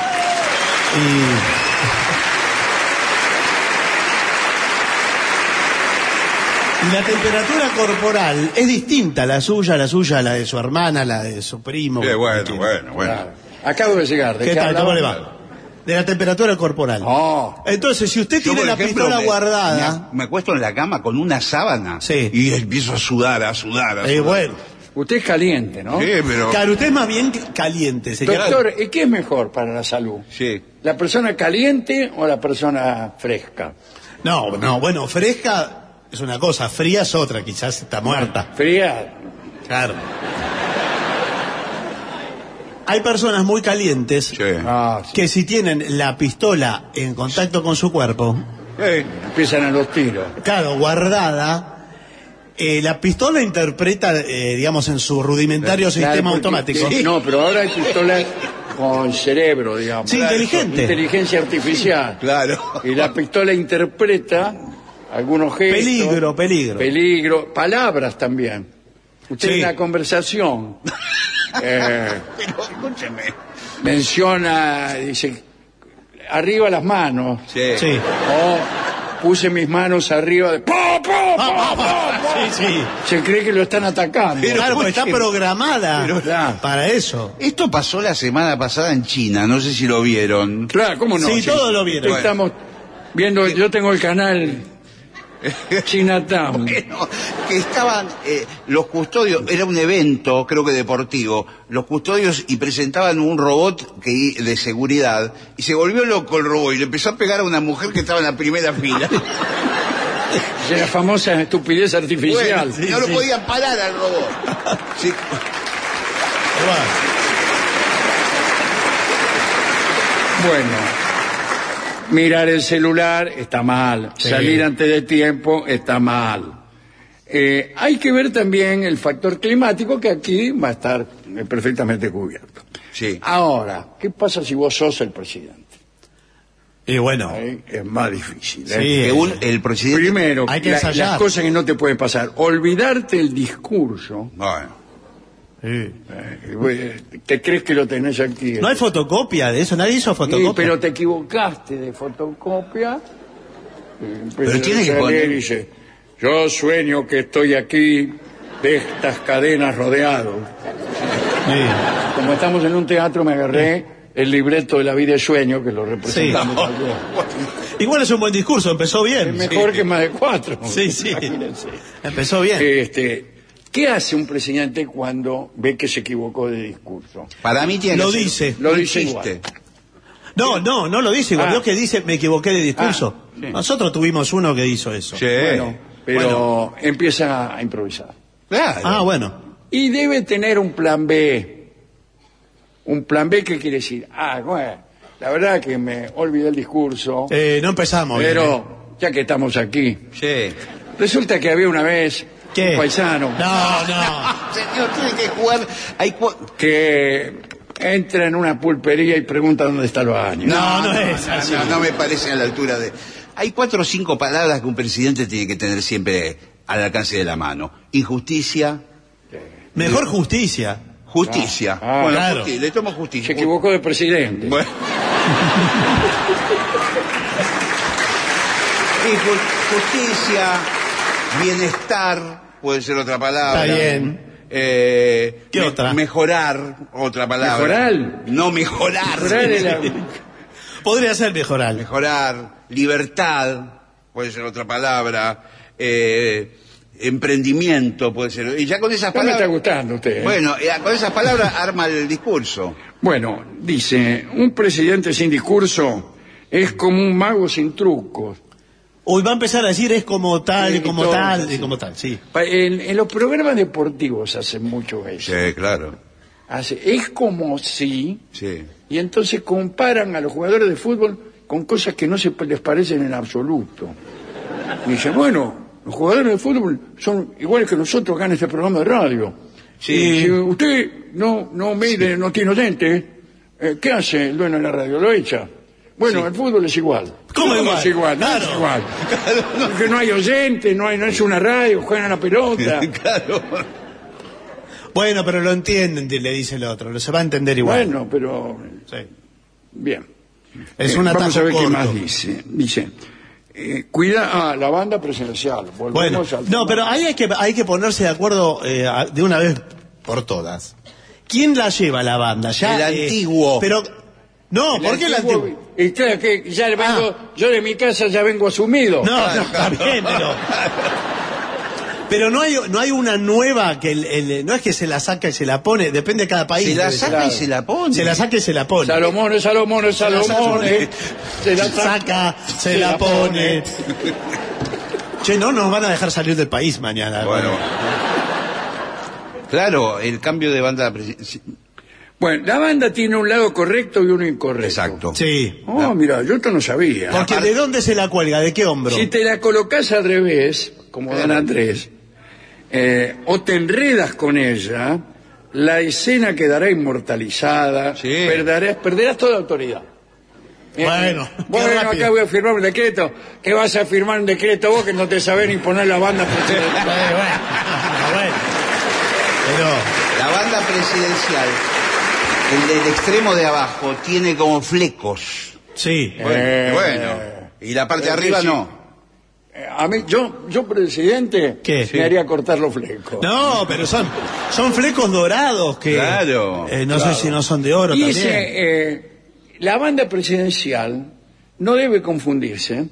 Y... y la temperatura corporal es distinta a la suya, la suya, la de su hermana, la de su primo. Sí, bueno, bueno, bueno. Claro. Acabo de llegar. ¿De ¿Qué qué tal? ¿Cómo hablaba? le va? De la temperatura corporal. Oh, Entonces, si usted Yo, tiene por la ejemplo, pistola me- guardada, Me, me acuesto en la cama con una sábana Sí. y empiezo a sudar, a sudar, a eh, sudar. bueno, usted es caliente, ¿no? Sí, pero... claro, usted es más bien caliente, señor. Doctor, ¿y qué es mejor para la salud? Sí. ¿La persona caliente o la persona fresca? No, no, bueno, fresca es una cosa, fría es otra, quizás está muerta. Fría. Claro. Hay personas muy calientes Sí. Ah, sí. que si tienen la pistola en contacto con su cuerpo, Eh, Empiezan a los tiros. claro, guardada, eh, la pistola interpreta, eh, digamos, en su rudimentario Claro, sistema porque- automático. que- No, pero ahora hay pistolas con cerebro, digamos. Sí, inteligente. Inteligencia artificial. claro. Y la pistola interpreta algunos gestos. Peligro, peligro. Peligro, palabras también. Usted Sí. en la conversación eh, Pero escúcheme. menciona, dice, arriba las manos. Sí. Sí. O puse mis manos arriba de... ¡Po, po, po, po, po! Sí, sí. Se cree que lo están atacando. Pero- Claro, porque está escúcheme. programada Pero, claro. para eso. Esto pasó la semana pasada en China, no sé si lo vieron. Claro, ¿cómo no? Sí, todos lo vieron. Estamos viendo, yo tengo el canal Chinatown. Bueno, que estaban eh, los custodios, era un evento, creo que deportivo, los custodios y presentaban un robot que, de seguridad, y se volvió loco el robot y le empezó a pegar a una mujer que estaba en la primera fila. De la famosa estupidez artificial. Bueno, sí, no sí. lo podían parar al robot. Sí. Bueno, mirar el celular está mal, sí. Salir antes de tiempo está mal. Eh, hay que ver también el factor climático, que aquí va a estar perfectamente cubierto. Sí. Ahora, ¿qué pasa si vos sos el presidente? Y bueno, ahí es más difícil. ¿eh? Sí, un, el presidente... Primero, hay que la, ensayar. las cosas que no te pueden pasar. Olvidarte el discurso. Bueno. Sí. Eh, ¿Te crees que lo tenés aquí? No hay fotocopia de eso, nadie hizo fotocopia. Sí, pero te equivocaste de fotocopia. Eh, pero tienes que poner... y dice, yo sueño que estoy aquí de estas cadenas rodeado. Sí. Como estamos en un teatro, me agarré el libreto de La vida de sueño, que lo representamos. Sí. Igual es un buen discurso, empezó bien. Es mejor sí. que más de cuatro. Sí, sí. Empezó bien. Este, ¿qué hace un presidente cuando ve que se equivocó de discurso? Para mí tiene Lo que ser- dice. Lo dice insiste. igual. No, no, no lo dice igual. Ah. Veo que dice, me equivoqué de discurso. Ah, sí. Nosotros tuvimos uno que hizo eso. Sí. Bueno, pero Bueno. empieza a improvisar. Claro. Ah, bueno. Y debe tener un plan B. Un plan B, ¿qué quiere decir? Ah, bueno, la verdad que me olvidé el discurso, Eh, no empezamos bien, ¿eh? pero ya que estamos aquí, Sí. resulta que había una vez ¿Qué? un paisano No, no. Señor, tiene que jugar... Hay cu- que entra en una pulpería y pregunta dónde está el baño. No, no es así. No, no me parece a la altura de... Hay cuatro o cinco palabras que un presidente tiene que tener siempre al alcance de la mano. Injusticia, Mejor justicia. justicia. Ah, bueno, claro. justi- le tomo justicia. Se equivocó de presidente. Bueno. Inju- justicia, bienestar, puede ser otra palabra. Está bien. Eh, ¿Qué me- otra? Mejorar, otra palabra. ¿Mejorar? No mejorar. Mejorar es la- Podría ser mejorar. Mejorar, libertad, puede ser otra palabra. Eh, emprendimiento, puede ser. Y ya con esas No me está palabras. gustando usted. ¿eh? Bueno, eh, con esas palabras arma el discurso. Bueno, dice, un presidente sin discurso es como un mago sin trucos. Hoy va a empezar a decir es como tal, Sí, y como todo, tal, sí. y como tal, sí. Pa- En, en los programas deportivos hacen mucho eso. Sí, claro. Hace, es como si, Sí. y entonces comparan a los jugadores de fútbol con cosas que no se les parecen en absoluto. Y dicen, bueno, los jugadores de fútbol son iguales que nosotros acá en este programa de radio. Sí. Y si usted no, no mide, no tiene oyente, eh, ¿qué hace el dueño de la radio? Lo echa. Bueno, Sí. el fútbol es igual. ¿Cómo igual? es igual? No Claro. es igual. Porque no hay oyente, no, hay, no es una radio, juegan a la pelota. Claro. Bueno, pero lo entienden, le dice el otro, lo se va a entender igual. Bueno, pero Sí. bien. Es Eh, un Vamos atajo a ver qué corto. más dice. Dice, eh, cuida, ah, la banda presidencial. Bueno, Volvemos al no, tema. pero ahí hay que, hay que ponerse de acuerdo eh, a- de una vez por todas. ¿Quién la lleva la banda? Ya, El eh, antiguo. Pero, no, ¿por qué el antiguo? Y claro que ya le vengo, Ah. yo de mi casa ya vengo asumido. No, no, está bien, pero... Pero no hay, no hay una nueva que el, el- no es que se la saca y se la pone, depende de cada país. Se la debe ser. saca y claro. se la pone. Se la saca y se la pone. Salomones, Salomones, Salomones. Se la saca, se, la pone. Che, no nos van a dejar salir del país mañana. Bueno. Claro, el cambio de banda presidencial. Bueno, la banda tiene un lado correcto y uno incorrecto. Exacto. Sí. Oh, mira, yo esto no sabía. Porque ¿de dónde se la cuelga? ¿De qué hombro? Si te la colocas al revés, como don Andrés, eh, o te enredas con ella, la escena quedará inmortalizada, Sí. perderás, perderás toda autoridad. Eh, Bueno, qué bueno, rápido. acá voy a firmar un decreto. ¿Qué vas a firmar un decreto vos que no te sabés ni poner la banda Eh, presidencial? bueno, bueno. Pero, La banda presidencial, el del extremo de abajo, tiene como flecos. sí. Bueno, Eh, bueno. Y la parte de eh, arriba sí. no. Eh, A mí, yo, yo presidente, ¿Qué? me haría cortar los flecos. No, pero son, son flecos dorados que... Claro, eh, no claro. sé si no son de oro Y también. ese, eh, la banda presidencial no debe confundirse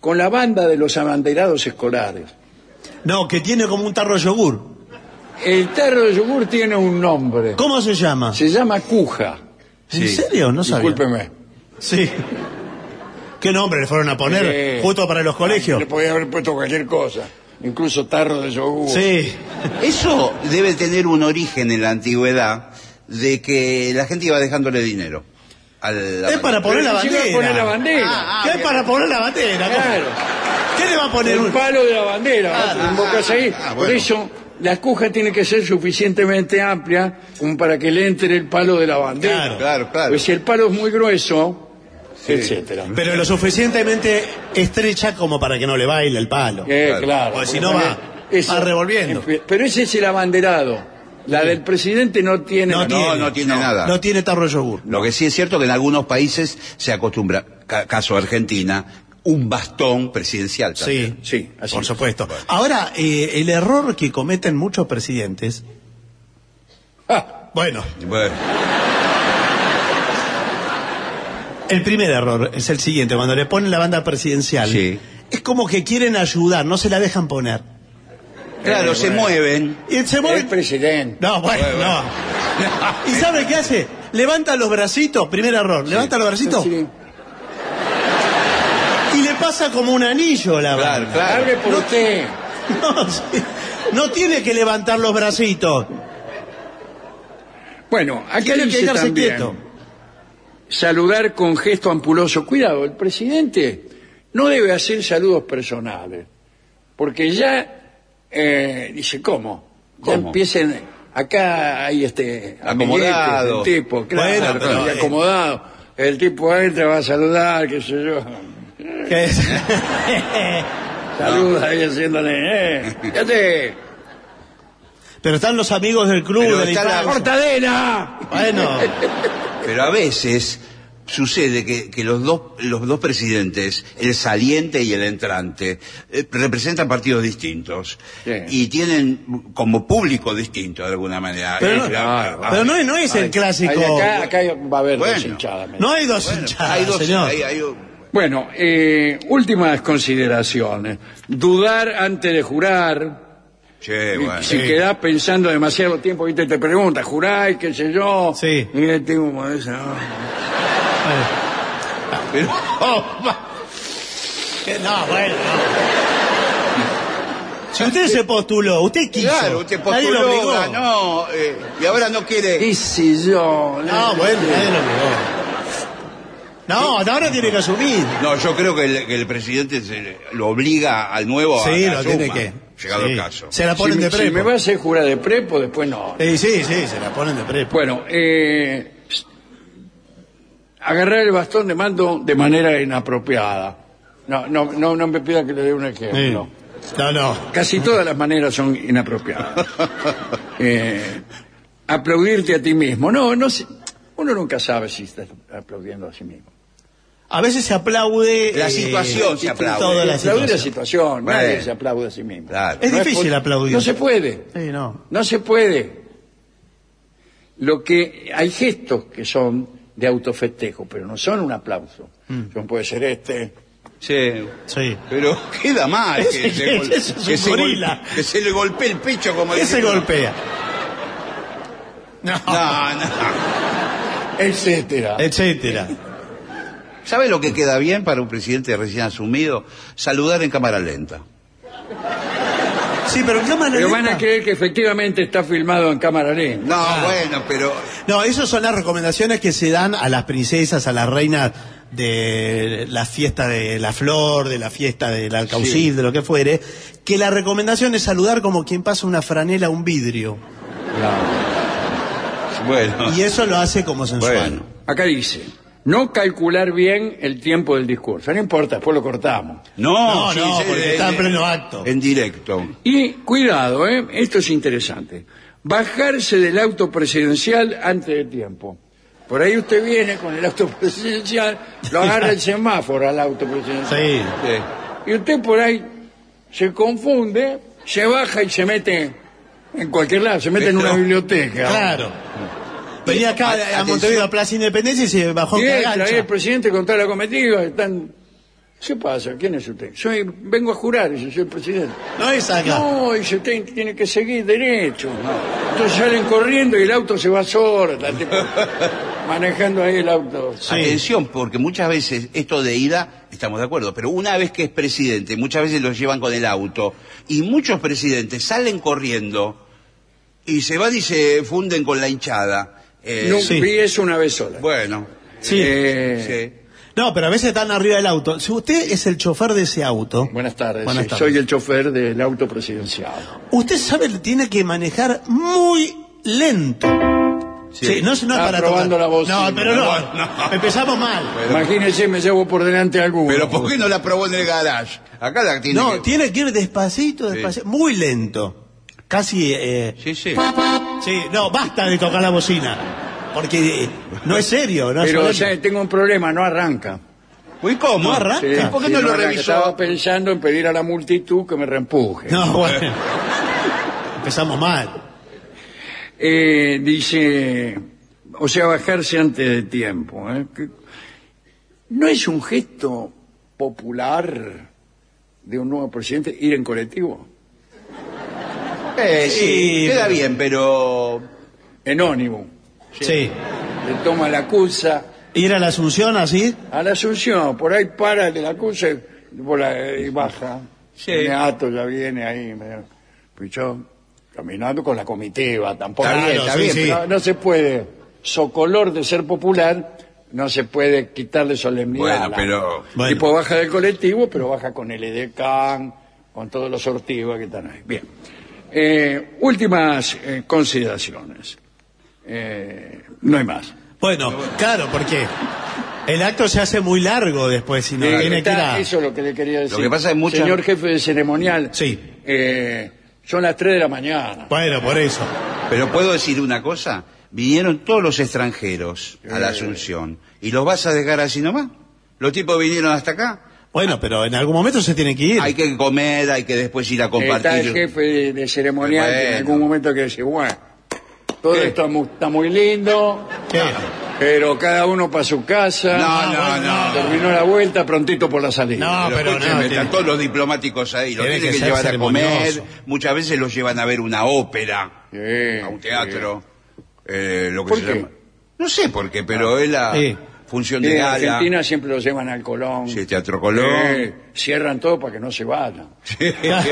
con la banda de los abanderados escolares. No, que tiene como un tarro de yogur. El tarro de yogur tiene un nombre. ¿Cómo se llama? Se llama cuja. ¿En Sí. serio? No sabía. Discúlpeme. Sí. ¿Qué nombre le fueron a poner Eh, justo para los colegios? Le podía haber puesto cualquier cosa, incluso tarro de yogur. Sí. Eso debe tener un origen en la antigüedad de que la gente iba dejándole dinero. Al, la Es para Pero poner la si iba a bandera. poner la bandera. Ah, ¿Qué es para poner la bandera? ¿Cómo? Claro. ¿Qué le va a poner El un palo de la bandera, Ah, ¿no? Invocas ahí. ah, Por bueno. eso, la cuja tiene que ser suficientemente amplia como para que le entre el palo de la bandera. Claro, claro, claro. Pues si el palo es muy grueso, etcétera. Pero lo suficientemente estrecha como para que no le baile el palo. Eh, Claro. claro. Porque si no va- va revolviendo. Pero ese es el abanderado. La del presidente no tiene. No No, tiene. no tiene nada. No tiene tarro de yogur. Lo que sí es cierto que en algunos países se acostumbra, ca- caso Argentina, un bastón presidencial también. Sí, Sí, así por es. supuesto. Ahora, eh, el error que cometen muchos presidentes, Ah, bueno, Bueno, el primer error es el siguiente, cuando le ponen la banda presidencial, Sí. es como que quieren ayudar, no se la dejan poner. claro, Eh, se bueno. mueven. Y se el mueve... presidente. No, bueno, no. ¿Y sabe qué hace? Levanta los bracitos, primer error, levanta los bracitos Sí. y le pasa como un anillo la Claro, banda. claro. Hable por usted. No, sí. No tiene que levantar los bracitos. Bueno, aquí Tiene que dice quedarse también, quieto. saludar con gesto ampuloso. Cuidado, el presidente no debe hacer saludos personales, porque ya eh, dice, ¿cómo? Ya ¿Cómo? empiecen, acá hay este Acomodado. amiguetes del tipo, claro, Bueno, pero, y eh, acomodado. El tipo entra, va a saludar, qué sé yo. ¿Qué es? Saluda ahí haciéndole, eh, fíjate, Pero están los amigos del club Pero de la está la- infancia. ¡Mortadela! Bueno, Pero a veces sucede que, que los dos los dos presidentes, el saliente y el entrante, eh, representan partidos distintos Sí. y tienen como público distinto de alguna manera. Pero Eh, no- ah, ah, pero no es, no es el clásico. Ahí acá, acá va a haber dos Bueno. hinchadas. me No hay dos bueno, hinchadas, hay dos, señor. hay- hay- Bueno, eh, últimas consideraciones. Dudar antes de jurar. Che, bueno. Si Sí. quedás pensando demasiado tiempo, viste, te pregunta, jurá, qué sé yo. Sí. Y el tipo como dice, no. Pero- Que No, bueno. no. Si usted se postuló, usted quiso. claro, usted Nadie lo postuló, obligó. ganó, eh, y ahora no quiere. ¿Qué sé yo? No, bueno, nadie lo obligó. No, ahora tiene que asumir. No, yo creo que el, que el presidente se le- lo obliga al nuevo a Sí, que lo asuma, tiene que. llegado Sí. el caso. Se la Si, ponen de si prepo. me va a hacer jurar de prepo, después no. Sí, sí, sí, se la ponen de prepo. Bueno, eh, agarrar el bastón de mando de manera inapropiada. No, no, no, no me pida que le dé un Sí. ejemplo. No, no. Casi todas las maneras son inapropiadas. Eh, aplaudirte a ti mismo. No, no sé. Uno nunca sabe si está aplaudiendo a sí mismo. A veces se aplaude. La eh, situación se aplaude. toda la Aplaudir la situación. situación. Bueno. Nadie se aplaude a sí mismo. Claro. Es No difícil por- aplaudir. No se puede. Sí, no. No se puede. Lo que hay gestos que son de autofestejo, pero no son un aplauso. Son, puede ser este. Sí. Sí. Pero queda mal Ese que, que- se, gol- ese es que un se gol- gorila. que se le golpee el pecho como Ese dice- golpea. No. No, no. Etcétera. Etcétera. ¿Sabe lo que queda bien para un presidente recién asumido? Saludar en cámara lenta. Sí, pero en cámara Pero van lenta. a creer que efectivamente está filmado en cámara lenta. No, Ah. bueno, pero No, esas son las recomendaciones que se dan a las princesas, a las reinas de la fiesta de la flor, de la fiesta del alcaucil, Sí. de lo que fuere, que la recomendación es saludar como quien pasa una franela a un vidrio. bueno. Y eso lo hace como sensual. Bueno. Acá dice, no calcular bien el tiempo del discurso. No importa, después lo cortamos. No, No, sí, no, sí, porque está en pleno acto. En directo. Y cuidado, ¿eh? Esto es interesante. Bajarse del auto presidencial antes de tiempo. Por ahí usted viene con el auto presidencial, lo agarra el semáforo al auto presidencial. Sí. Sí. Y usted por ahí se confunde, se baja y se mete en cualquier lado, se mete en una Pero- biblioteca. Claro. Venía acá a Atención. Montevideo a Plaza Independencia y se bajó Y en entra ahí el Cagancha. presidente con toda la comitiva, están ¿Qué pasa? ¿Quién es usted? Soy, vengo a jurar, dice, soy el presidente. No es acá. No, dice, usted tiene que seguir derecho. No. Entonces salen corriendo y el auto se va solo, está tipo manejando ahí el auto. Sí. Atención, porque muchas veces esto de ida, estamos de acuerdo, pero una vez que es presidente, muchas veces los llevan con el auto, y muchos presidentes salen corriendo y se van y se funden con la hinchada. Eh, No, sí. vi eso una vez sola. Bueno, Sí. Eh, sí. No, pero a veces están arriba del auto. Si usted es el chofer de ese auto, Buenas tardes, Buenas sí, tardes. soy el chofer del auto presidencial. usted sabe que tiene que manejar muy lento. Sí. Sí, no, no es Está para probando tocar. la bocina. No, pero no, No, no. empezamos mal. Imagínese, me llevo por delante a alguno. Pero ¿por qué no la probó en el garage? Acá la tiene No, que... tiene que ir despacito, despacito, muy lento. Casi... Eh... Sí, sí. Sí, no, basta de tocar la bocina. Porque eh, no es serio, no es Pero, o solemne. sea, tengo un problema, no arranca. Uy, ¿cómo? No arranca. Sí, ¿por qué Sí, no lo arranca. revisó? Estaba pensando en pedir a la multitud que me reempuje. No, bueno. Empezamos mal. Eh, dice, o sea, bajarse antes de tiempo. ¿eh? Que ¿no es un gesto popular de un nuevo presidente ir en colectivo? Eh, sí, Sí, queda pero- bien, pero... En ónibus. Sí. Le toma la acusa Ir a la Asunción así. a la Asunción, por ahí para de la acusa y, por la- y baja. Sí. El gato ya viene ahí, medio pichón, caminando con la comitiva, tampoco. Está bien, está bien, sí. No, no se puede, socolor de ser popular, no se puede quitarle solemnidad. Bueno, a la- pero- Bueno. Tipo baja del colectivo, pero baja con el edecán, con todos los sortivos que están ahí. Bien. Eh, últimas eh, consideraciones. Eh, no hay más. Bueno, claro, porque el acto se hace muy largo después si no Eh, tiene que ir está- a... Eso es lo que le quería decir. Lo que pasa es mucha- Señor jefe de ceremonial, Sí. eh, son las tres de la mañana. Bueno, por eso. Pero ¿puedo decir una cosa? Vinieron todos los extranjeros a la Eh. Asunción. ¿Y los vas a dejar así nomás? Los tipos vinieron hasta acá. Bueno, pero en algún momento se tiene que ir. Hay que comer, hay que después ir a Está el compartir. jefe de, de ceremonial que en Bueno. algún momento que dice, bueno, todo ¿Qué? esto mu- está muy lindo, ¿Qué? pero cada uno para su casa. No, no, bueno, no. Terminó la vuelta, prontito por la salida. No, Pero, pero escúcheme, no, están tiene- todos los diplomáticos ahí, los Tiene tienen que que, ser llevar a comer, ceremonioso. muchas veces los llevan a ver una ópera, Sí, a un teatro, sí. eh, lo que ¿Por se qué? llama... No sé por qué, pero es la Sí. función Sí, de en gala. Argentina siempre lo llevan al Colón. Sí, Teatro Colón. Sí, cierran todo para que no se vayan. Sí.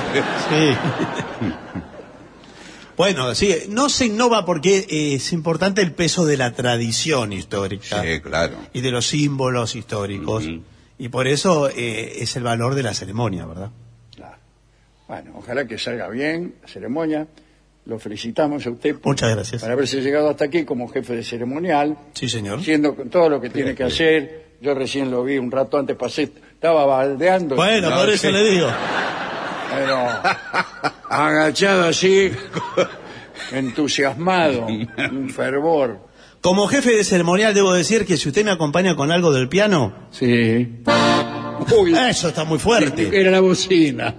Bueno, sí, no se innova porque eh, es importante el peso de la tradición histórica Sí, claro. y de los símbolos históricos. Ujú. Y por eso eh, es el valor de la ceremonia, ¿verdad? Claro. Bueno, ojalá que salga bien la ceremonia. Lo felicitamos a usted por, Muchas gracias. por haberse llegado hasta aquí como jefe de ceremonial, Sí, señor. haciendo con todo lo que tiene que hacer. Yo recién lo vi un rato antes, pasé, estaba baldeando. Bueno, No, por eso sí. le digo. Pero agachado así, entusiasmado, un fervor. Como jefe de ceremonial debo decir que si usted me acompaña con algo del piano, Sí. Uy, eso está muy fuerte. era la bocina.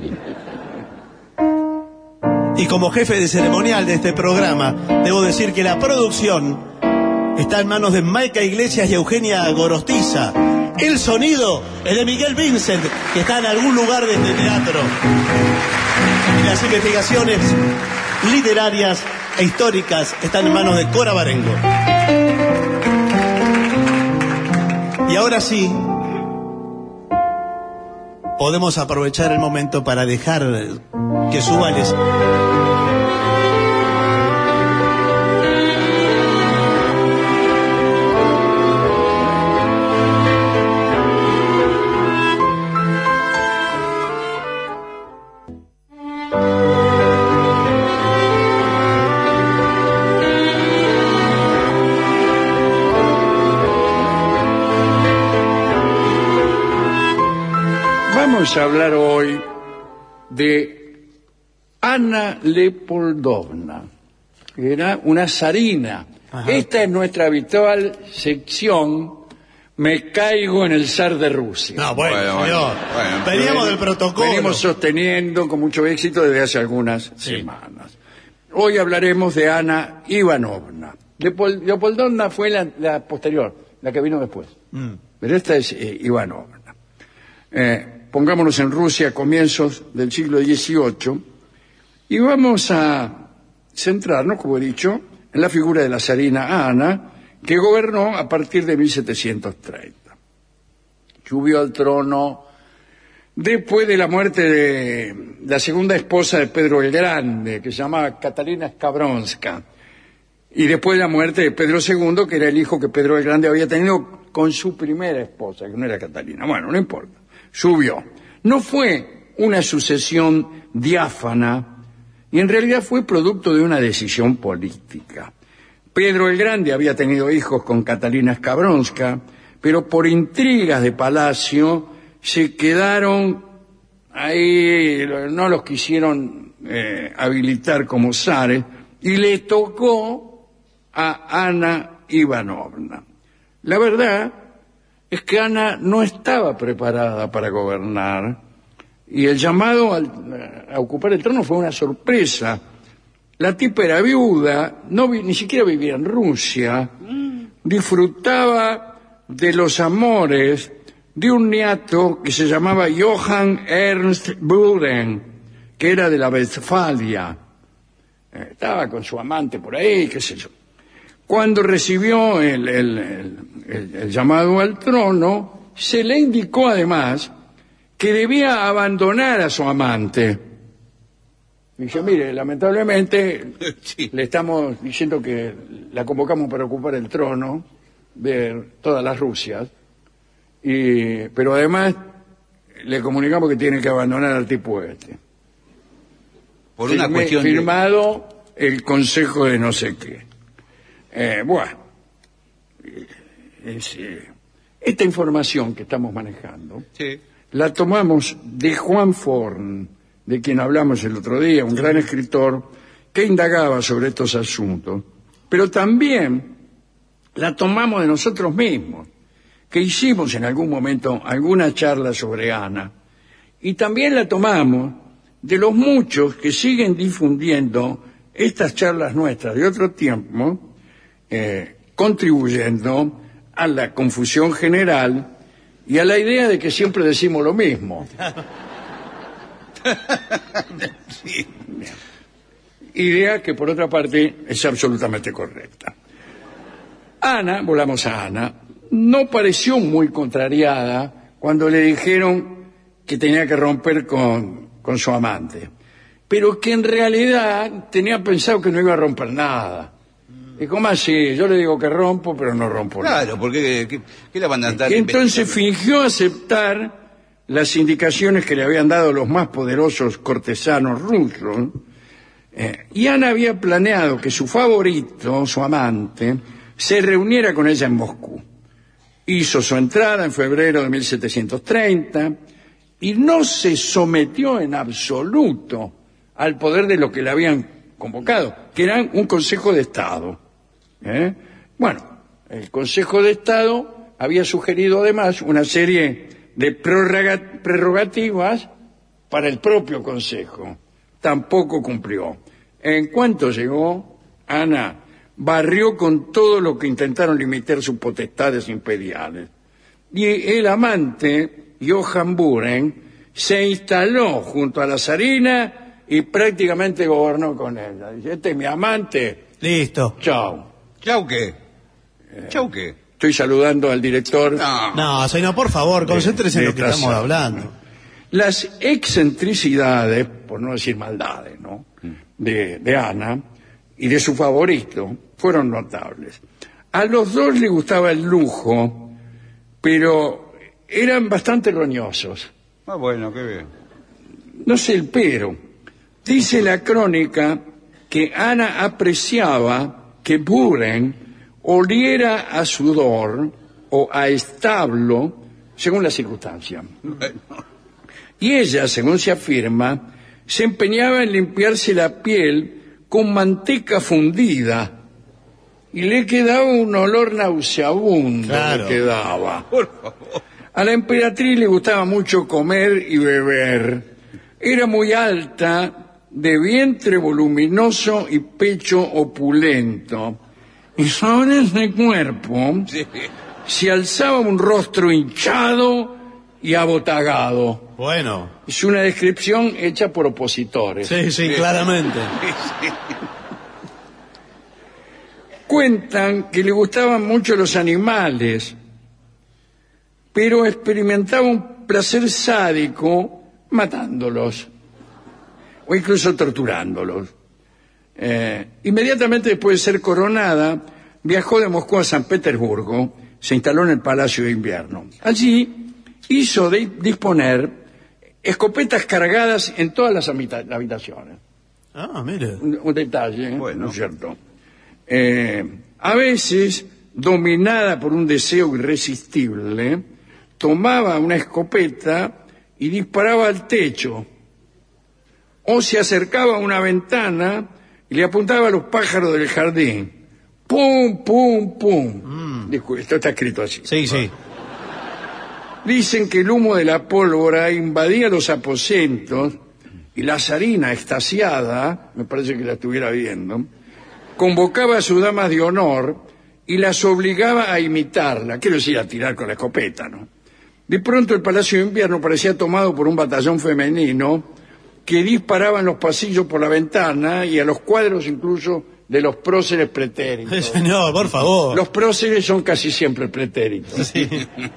Y como jefe de ceremonial de este programa, debo decir que la producción está en manos de Maica Iglesias y Eugenia Gorostiza. El sonido es de Miguel Vincent, que está en algún lugar de este teatro. Y las investigaciones literarias e históricas están en manos de Cora Barengo. Y ahora sí, podemos aprovechar el momento para dejar que suba el... Vamos a hablar hoy de Ana Leopoldovna, que era una zarina. Ajá. Esta es nuestra habitual sección, Me caigo en el zar de Rusia. No, bueno, Bueno, bueno, señor. bueno. Veníamos del protocolo. Venimos sosteniendo con mucho éxito desde hace algunas Sí. semanas. Hoy hablaremos de Ana Ivanovna. Leopol- Leopoldovna fue la, la posterior, la que vino después. Mm. Pero esta es eh, Ivanovna. Eh, pongámonos en Rusia a comienzos del siglo dieciocho y vamos a centrarnos, como he dicho, en la figura de la zarina Ana, que gobernó a partir de mil setecientos treinta. Subió al trono después de la muerte de la segunda esposa de Pedro el Grande, que se llamaba Catalina Skabronska, y después de la muerte de Pedro segundo, que era el hijo que Pedro el Grande había tenido con su primera esposa, que no era Catalina. Bueno, no importa. Subió. No fue una sucesión diáfana, y en realidad fue producto de una decisión política. Pedro el Grande había tenido hijos con Catalina Skabronska, pero por intrigas de palacio se quedaron ahí, no los quisieron eh, habilitar como zares, y le tocó a Ana Ivanovna. La verdad es que Ana no estaba preparada para gobernar, y el llamado al, a ocupar el trono fue una sorpresa. La tipa era viuda, no vi, ni siquiera vivía en Rusia, disfrutaba de los amores de un nieto que se llamaba Johann Ernst Buren, que era de la Westfalia. Eh, estaba con su amante por ahí, qué sé yo. Cuando recibió el, el, el, el, el llamado al trono, se le indicó además que debía abandonar a su amante. Dice, mire, lamentablemente sí. le estamos diciendo que la convocamos para ocupar el trono de todas las Rusias, y, pero además le comunicamos que tiene que abandonar al tipo este. Por una Firme, cuestión firmado de... el consejo de no sé qué. Eh, bueno, es, eh, esta información que estamos manejando sí. la tomamos de Juan Forn, de quien hablamos el otro día, un gran escritor que indagaba sobre estos asuntos, pero también la tomamos de nosotros mismos, que hicimos en algún momento alguna charla sobre Ana, y también la tomamos de los muchos que siguen difundiendo estas charlas nuestras de otro tiempo, eh, contribuyendo a la confusión general y a la idea de que siempre decimos lo mismo. Sí. Idea que, por otra parte, es absolutamente correcta. Ana, volamos a Ana, no pareció muy contrariada cuando le dijeron que tenía que romper con, con su amante, pero que en realidad tenía pensado que no iba a romper nada. ¿Y cómo así? Yo le digo que rompo, pero no rompo claro, nada. Claro, porque ¿qué, qué la van a andar? Y entonces fingió aceptar las indicaciones que le habían dado los más poderosos cortesanos rusos, eh, y Ana había planeado que su favorito, su amante, se reuniera con ella en Moscú. Hizo su entrada en febrero de mil setecientos treinta y no se sometió en absoluto al poder de lo que le habían convocado, que eran un Consejo de Estado. ¿Eh? Bueno, el Consejo de Estado había sugerido además una serie de prerrogativas para el propio Consejo. Tampoco cumplió. En cuanto llegó, Ana barrió con todo lo que intentaron limitar sus potestades imperiales. Y el amante, Johann Buren, se instaló junto a la zarina y prácticamente gobernó con ella. Dice, este es mi amante. Listo. Chao. ¿Chau qué? Eh, ¿Chau qué? Estoy saludando al director. No, no, señor, por favor, concéntrese en lo que estamos hablando. Las excentricidades, por no decir maldades, ¿no?, de, de Ana y de su favorito fueron notables. A los dos les gustaba el lujo, pero eran bastante roñosos. Ah, bueno, qué bien. No sé el pero. Dice la crónica que Ana apreciaba que Buren oliera a sudor o a establo según la circunstancia. Bueno. Y ella, según se afirma, se empeñaba en limpiarse la piel con manteca fundida y le quedaba un olor nauseabundo. Claro. Le quedaba. Por favor. A la emperatriz le gustaba mucho comer y beber. Era muy alta, de vientre voluminoso y pecho opulento. Y sobre ese cuerpo Sí. se alzaba un rostro hinchado y abotagado. Bueno. Es una descripción hecha por opositores. Sí, sí, claramente. Cuentan que le gustaban mucho los animales, pero experimentaba un placer sádico matándolos o incluso torturándolos. Eh, inmediatamente después de ser coronada, viajó de Moscú a San Petersburgo, se instaló en el Palacio de Invierno. Allí hizo de disponer escopetas cargadas en todas las habita habitaciones. Ah, mire. Un, un detalle, ¿eh? Bueno. ¿No es cierto? Eh, a veces, dominada por un deseo irresistible, tomaba una escopeta y disparaba al techo, o se acercaba a una ventana y le apuntaba a los pájaros del jardín. ¡Pum, pum, pum! Mm. Disculpe, esto está escrito así. Sí, sí. Dicen que el humo de la pólvora invadía los aposentos y la zarina, extasiada, me parece que la estuviera viendo, convocaba a sus damas de honor y las obligaba a imitarla, quiero decir, a tirar con la escopeta, ¿no? De pronto el Palacio de Invierno parecía tomado por un batallón femenino que disparaba en los pasillos por la ventana y a los cuadros incluso de los próceres pretéritos. Sí, señor, por favor. Los próceres son casi siempre pretéritos. Sí.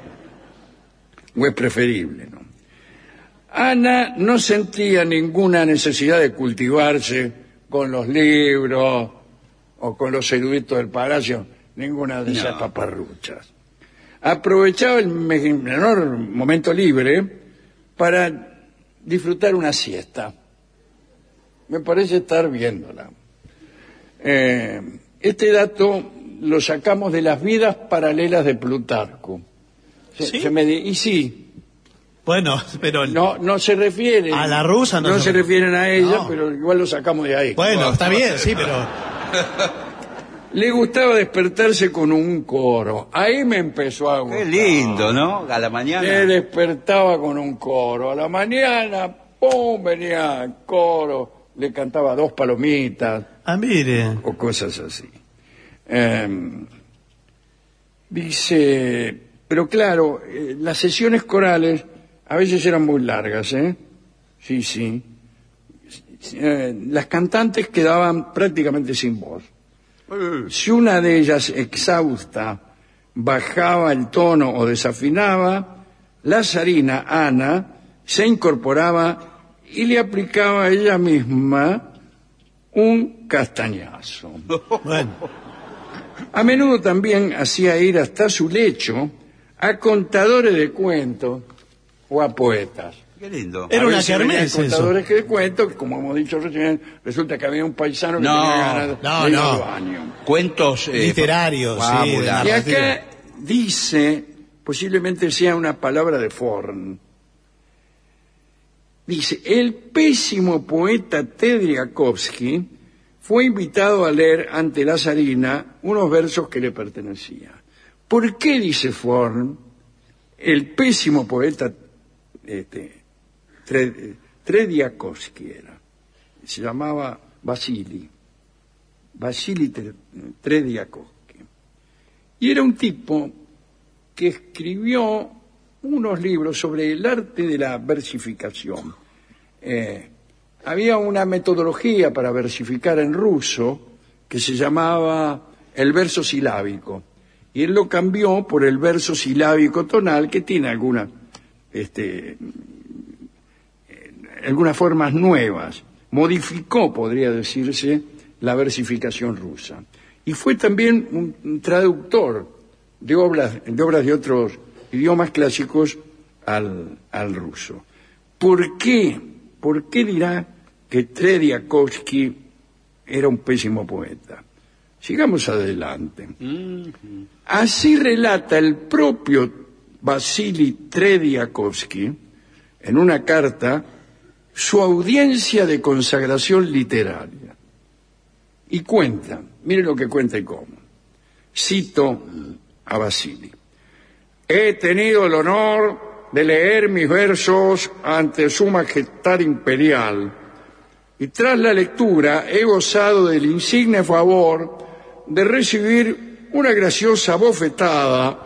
O es preferible, ¿no? Ana no sentía ninguna necesidad de cultivarse con los libros o con los eruditos del palacio, ninguna de esas no. paparruchas. Aprovechaba el menor momento libre para disfrutar una siesta. Me parece estar viéndola. Eh, este dato lo sacamos de las vidas paralelas de Plutarco. Se, ¿Sí? se me di- y sí. Bueno, pero... No, no se refieren. A la rusa no No se se refieren a ella, No. pero igual lo sacamos de ahí. Bueno, está bien, sí, pero... Le gustaba despertarse con un coro. Ahí me empezó a gustar. Qué lindo, ¿no? A la mañana. Le despertaba con un coro. A la mañana, ¡pum!, venía el coro. Le cantaba dos palomitas Ah, mire. o cosas así. Eh, dice, pero claro, eh, las sesiones corales a veces eran muy largas, ¿eh? Sí, sí. Eh, las cantantes quedaban prácticamente sin voz. Si una de ellas, exhausta, bajaba el tono o desafinaba, la zarina, Ana, se incorporaba y le aplicaba a ella misma un castañazo. Bueno. A menudo también hacía ir hasta su lecho a contadores de cuentos o a poetas. Qué lindo. Era A una veces venían kermés eso. contadores que de cuentos, que como hemos dicho recién, resulta que había un paisano que No, tenía ganas no, de ir no. al baño. Cuentos eh, Literarios, sí, fábulas. de Y la- acá dice, posiblemente sea una palabra de Forn, dice, el pésimo poeta Tedriakovsky fue invitado a leer ante la zarina unos versos que le pertenecían. ¿Por qué, dice Forn, el pésimo poeta este, Tre- Tredyakovsky era? Se llamaba Vasily. Vasily Tre- Tredyakovsky. Y era un tipo que escribió unos libros sobre el arte de la versificación. Eh, había una metodología para versificar en ruso que se llamaba el verso silábico. Y él lo cambió por el verso silábico tonal, que tiene algunas, este, eh, algunas formas nuevas. Modificó, podría decirse, la versificación rusa. Y fue también un, un traductor de obras, de obras de otros idiomas clásicos al, al ruso. ¿Por qué? ¿Por qué dirá que Tredyakovsky era un pésimo poeta? Sigamos adelante. Así relata el propio Vasily Tredyakovsky en una carta su audiencia de consagración literaria. Y cuenta, mire lo que cuenta y cómo. Cito a Vasily. He tenido el honor de leer mis versos ante su majestad imperial y tras la lectura he gozado del insigne favor de recibir una graciosa bofetada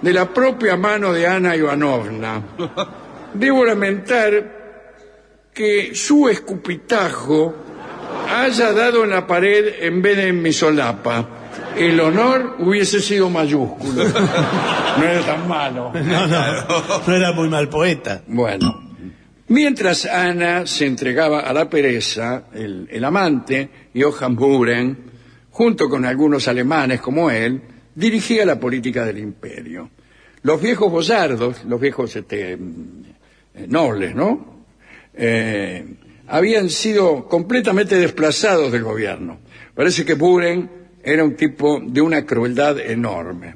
de la propia mano de Ana Ivanovna. Debo lamentar que su escupitajo haya dado en la pared en vez de en mi solapa. El honor hubiese sido mayúsculo. No era tan malo. No, no, no era muy mal poeta. Bueno, mientras Ana se entregaba a la pereza, el, el amante, Johann Buren, junto con algunos alemanes como él, dirigía la política del imperio. Los viejos boyardos, los viejos este, nobles, ¿no? Eh, habían sido completamente desplazados del gobierno. Parece que Buren era un tipo de una crueldad enorme.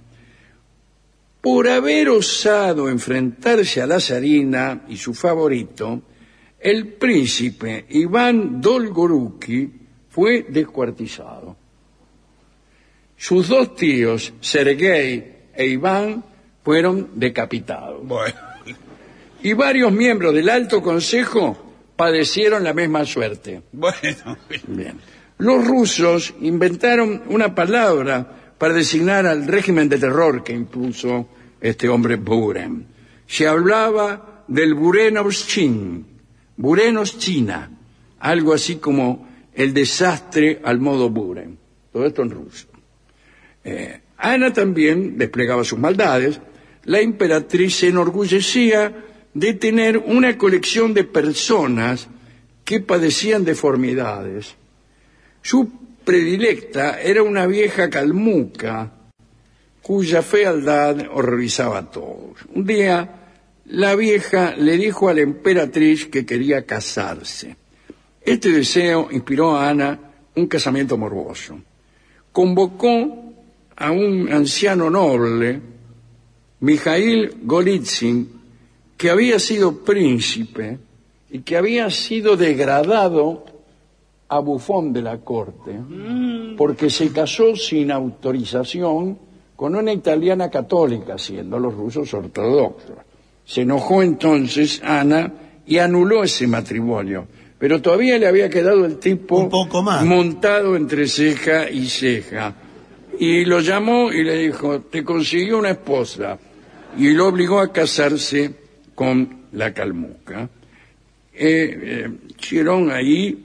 Por haber osado enfrentarse a la zarina y su favorito, el príncipe Iván Dolgoruki fue descuartizado. Sus dos tíos, Sergei e Iván, fueron decapitados. Bueno. Y varios miembros del Alto Consejo padecieron la misma suerte. Bueno. Bien. Los rusos inventaron una palabra para designar al régimen de terror que impuso este hombre Buren. Se hablaba del Burenovщина, Burenovщina, algo así como el desastre al modo Buren. Todo esto en ruso. Eh, Ana también desplegaba sus maldades. La emperatriz se enorgullecía de tener una colección de personas que padecían deformidades. Su predilecta era una vieja calmuca cuya fealdad horrorizaba a todos. Un día, la vieja le dijo a la emperatriz que quería casarse. Este deseo inspiró a Ana un casamiento morboso. Convocó a un anciano noble, Mijail Golitsyn, que había sido príncipe y que había sido degradado a bufón de la corte porque se casó sin autorización con una italiana católica, siendo los rusos ortodoxos. Se enojó entonces Ana y anuló ese matrimonio, pero todavía le había quedado el tipo un poco más montado entre ceja y ceja, y lo llamó y le dijo: te consiguió una esposa, y lo obligó a casarse con la calmuca. Eh, eh, hicieron ahí.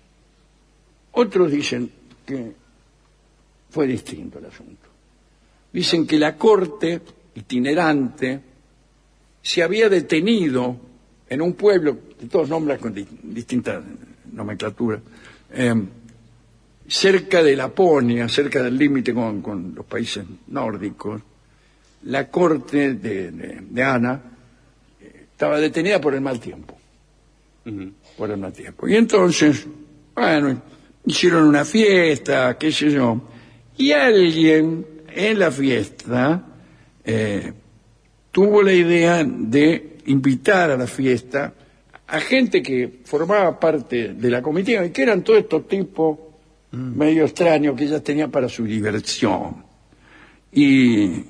Otros dicen que fue distinto el asunto. Dicen que la corte itinerante se había detenido en un pueblo, de todos nombres con di- distintas nomenclaturas, eh, cerca de Laponia, cerca del límite con, con los países nórdicos. La corte de, de, de Ana eh, estaba detenida por el mal tiempo. Uh-huh. Por el mal tiempo. Y entonces, bueno, hicieron una fiesta, qué sé yo, y alguien en la fiesta eh, tuvo la idea de invitar a la fiesta a gente que formaba parte de la comitiva y que eran todos estos tipos mm. medio extraños que ellas tenían para su diversión. Y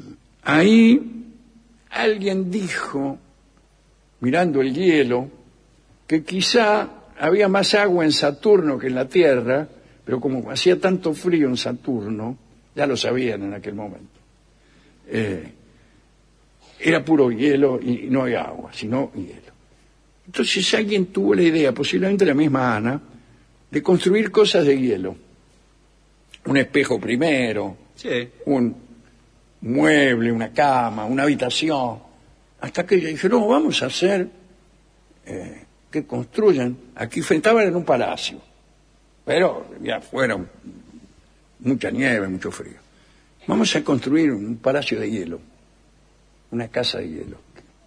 ahí alguien dijo, mirando el hielo, que quizá había más agua en Saturno que en la Tierra, pero como hacía tanto frío en Saturno, ya lo sabían en aquel momento, eh, era puro hielo y no había agua, sino hielo. Entonces alguien tuvo la idea, posiblemente la misma Ana, de construir cosas de hielo. Un espejo primero, sí. Un mueble, una cama, una habitación, hasta que ella dijo, no, vamos a hacer eh, que construyan, aquí estaban en un palacio, pero ya fueron mucha nieve, mucho frío. Vamos a construir un palacio de hielo, una casa de hielo.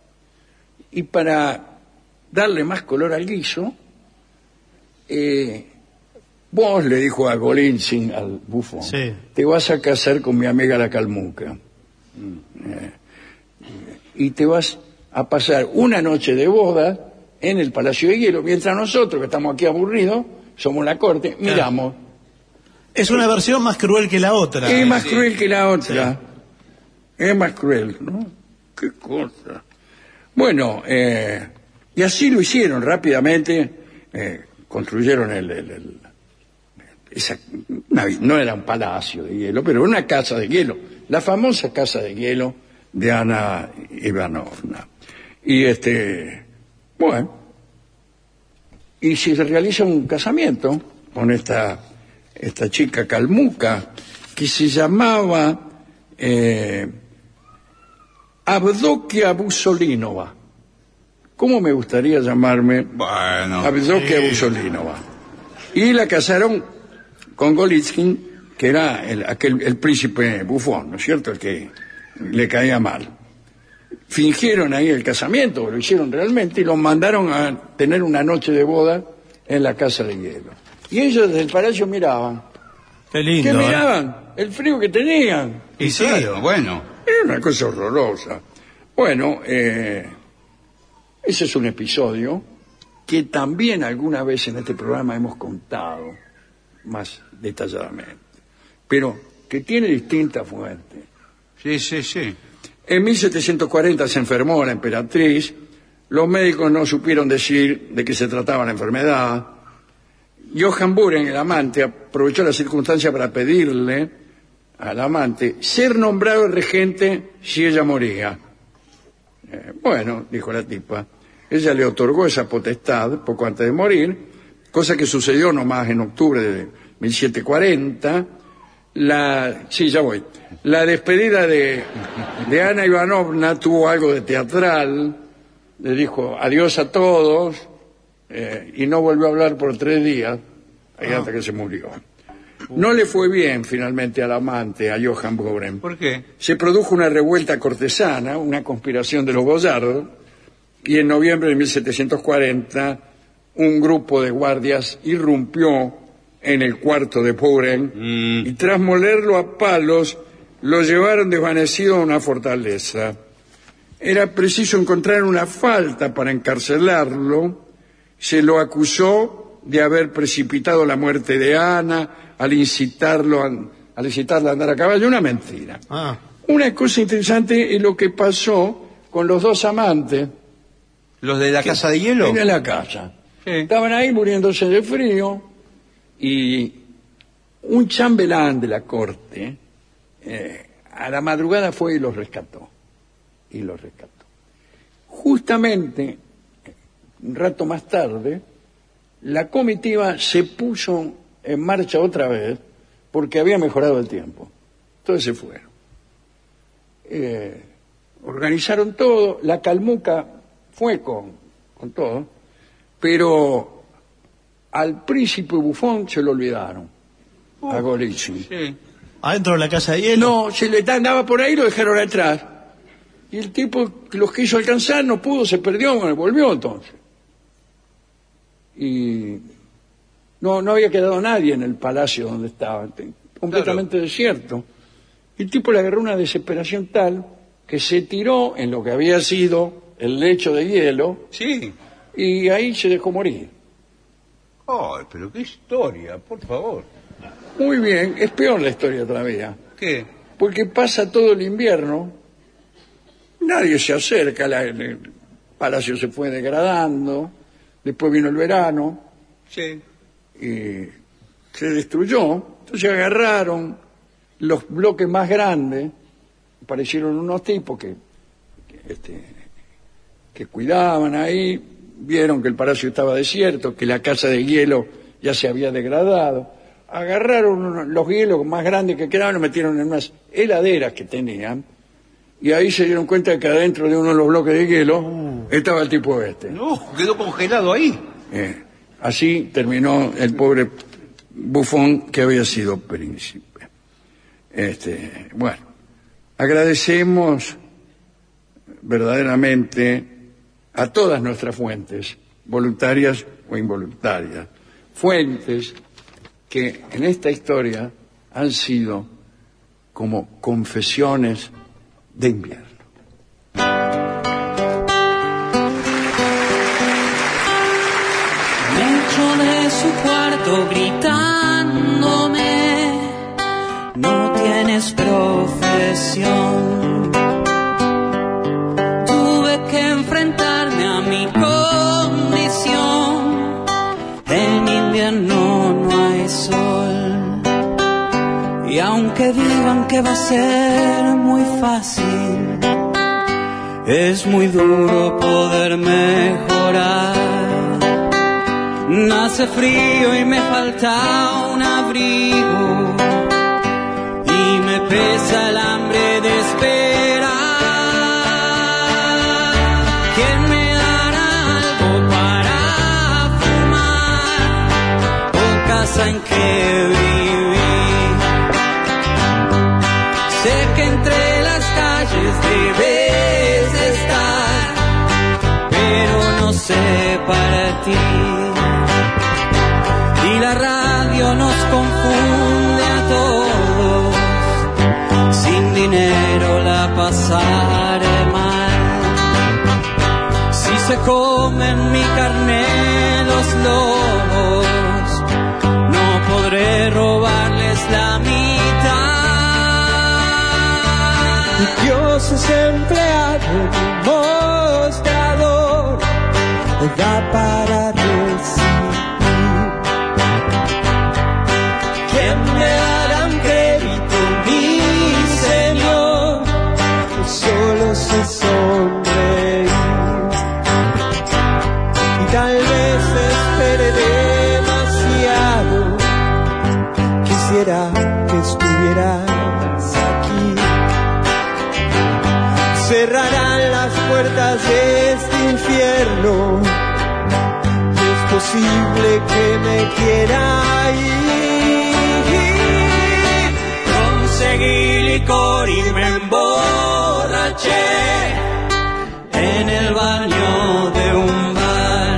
Y para darle más color al guiso, eh, vos, le dijo a Golitsyn, al bufón, sí. te vas a casar con mi amiga la calmuca. Mm. Eh, y te vas a pasar una noche de boda en el Palacio de Hielo, mientras nosotros, que estamos aquí aburridos, somos la corte, claro. miramos. Es una versión más cruel que la otra. Es más sí. cruel que la otra. Sí. Es más cruel, ¿no? Qué cosa. Bueno, eh, y así lo hicieron rápidamente, eh, construyeron el... el, el esa, una, no era un palacio de hielo, pero una casa de hielo, la famosa casa de hielo de Ana Ivanovna. Y este, bueno, y si se realiza un casamiento con esta, esta chica calmuca que se llamaba eh, Avdokia Busolinova. ¿Cómo me gustaría llamarme? Bueno. Avdokia Sí. Busolinova. Y la casaron con Golitsyn, que era el, aquel, el príncipe bufón, ¿no es cierto?, el que le caía mal. Fingieron ahí el casamiento, lo hicieron realmente, y los mandaron a tener una noche de boda en la casa de hielo. Y ellos desde el palacio miraban. Qué lindo. ¿Qué ¿eh? miraban? El frío que tenían. Y sí, bueno. Era una cosa horrorosa. Bueno, eh, ese es un episodio que también alguna vez en este programa hemos contado más detalladamente, pero que tiene distintas fuentes. Sí, sí, sí. En mil setecientos cuarenta se enfermó la emperatriz, los médicos no supieron decir de qué se trataba la enfermedad. Johann Buren, el amante, aprovechó la circunstancia para pedirle al amante ser nombrado regente si ella moría. Eh, bueno, dijo la tipa, ella le otorgó esa potestad poco antes de morir, cosa que sucedió nomás en octubre de mil setecientos cuarenta. La, sí, ya voy. La despedida de, de Ana Ivanovna tuvo algo de teatral, le dijo adiós a todos, eh, y no volvió a hablar por tres días, ahí Ah. hasta que se murió. No le fue bien finalmente al amante, a Johann Buren. ¿Por qué? Se produjo una revuelta cortesana, una conspiración de los boyardos, y en noviembre de mil setecientos cuarenta un grupo de guardias irrumpió en el cuarto de Buren Mm. y tras molerlo a palos lo llevaron desvanecido a una fortaleza. Era preciso encontrar una falta para encarcelarlo. Se lo acusó de haber precipitado la muerte de Ana al incitarlo a, al incitarla a andar a caballo. Una mentira. Ah, Una cosa interesante es lo que pasó con los dos amantes ¿Los de la casa de hielo? en la casa. Sí. Estaban ahí muriéndose de frío y un chambelán de la corte eh, a la madrugada fue y los rescató. Y los rescató. Justamente, un rato más tarde, la comitiva se puso en marcha otra vez porque había mejorado el tiempo. Entonces se fueron. Eh, organizaron todo, la calmuca fue con, con todo, pero al príncipe bufón se lo olvidaron, a Golitsyn. Sí. adentro de la casa de hielo. No, se le andaba por ahí y lo dejaron atrás. Y el tipo que los quiso alcanzar no pudo, se perdió, bueno, volvió entonces. Y no, no había quedado nadie en el palacio donde estaba, completamente desierto. Y el tipo le agarró una desesperación tal que se tiró en lo que había sido el lecho de hielo Sí. y ahí se dejó morir. Ay, pero qué historia, por favor. Muy bien, es peor la historia todavía, ¿Qué? porque pasa todo el invierno, nadie se acerca, la- el palacio se fue degradando, después vino el verano Sí. y se destruyó, entonces agarraron los bloques más grandes, aparecieron unos tipos que, que, este, que cuidaban ahí, vieron que el palacio estaba desierto, que la casa de hielo ya se había degradado, agarraron unos- los hielos más grandes que quedaban, los metieron en unas heladeras que tenían, y ahí se dieron cuenta que adentro de uno de los bloques de hielo estaba el tipo este. No, quedó congelado ahí. Eh, así terminó el pobre bufón que había sido príncipe. Este, bueno, agradecemos verdaderamente a todas nuestras fuentes, voluntarias o involuntarias, fuentes que en esta historia han sido como confesiones de invierno. Dentro de su cuarto gritándome, no tienes profesión. Tuve que enfrentarme a mi condición. En invierno no hay sol. Y aunque digan que va a ser muy fácil, es muy duro poder mejorar. Hace frío y me falta un abrigo y me pesa el hambre de esperar. ¿Quién me dará algo para fumar o casa en que vivir? Sé que entre las calles debes estar, pero no sé para ti. Y la radio nos confunde a todos, sin dinero la pasaré mal. Si se comen mi carne los lobos, no podré robarles la mitad. Dios es empleado en un mostrador, da para recibir. ¿Quién me dará un crédito, mi Señor? Solo sé sonreír y tal vez espere demasiado. Quisiera que estuvieras aquí. Cerrarán las puertas de este infierno. Es posible que me quiera ir. Conseguí licor y me emborraché en el baño de un bar.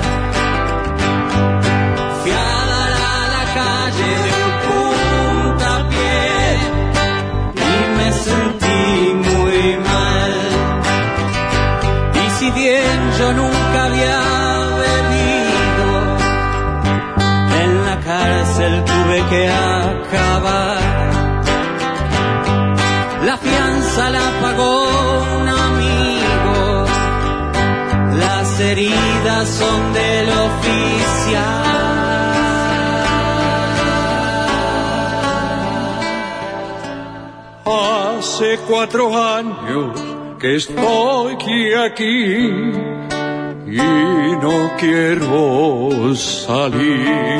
Fui a dar a la calle de un puntapié y me sentí muy mal. Y si bien yo nunca había bebido, en la cárcel tuve que acabar. La fianza la pagó un amigo, las heridas son del oficial. Hace cuatro años que estoy aquí y no quiero salir.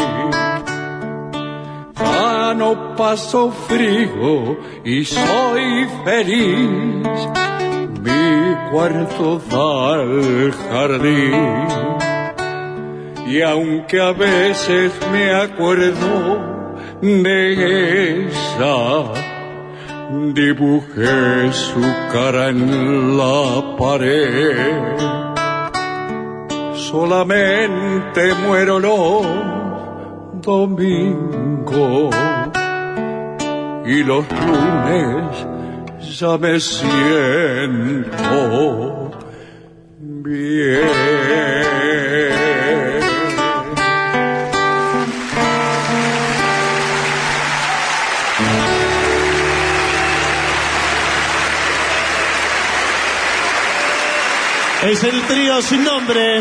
Ya no paso frío y soy feliz. Mi cuarto da al jardín. Y aunque a veces me acuerdo de esa, dibujé su cara en la pared. Solamente muero los domingos y los lunes ya me siento bien. Es el trío sin nombre.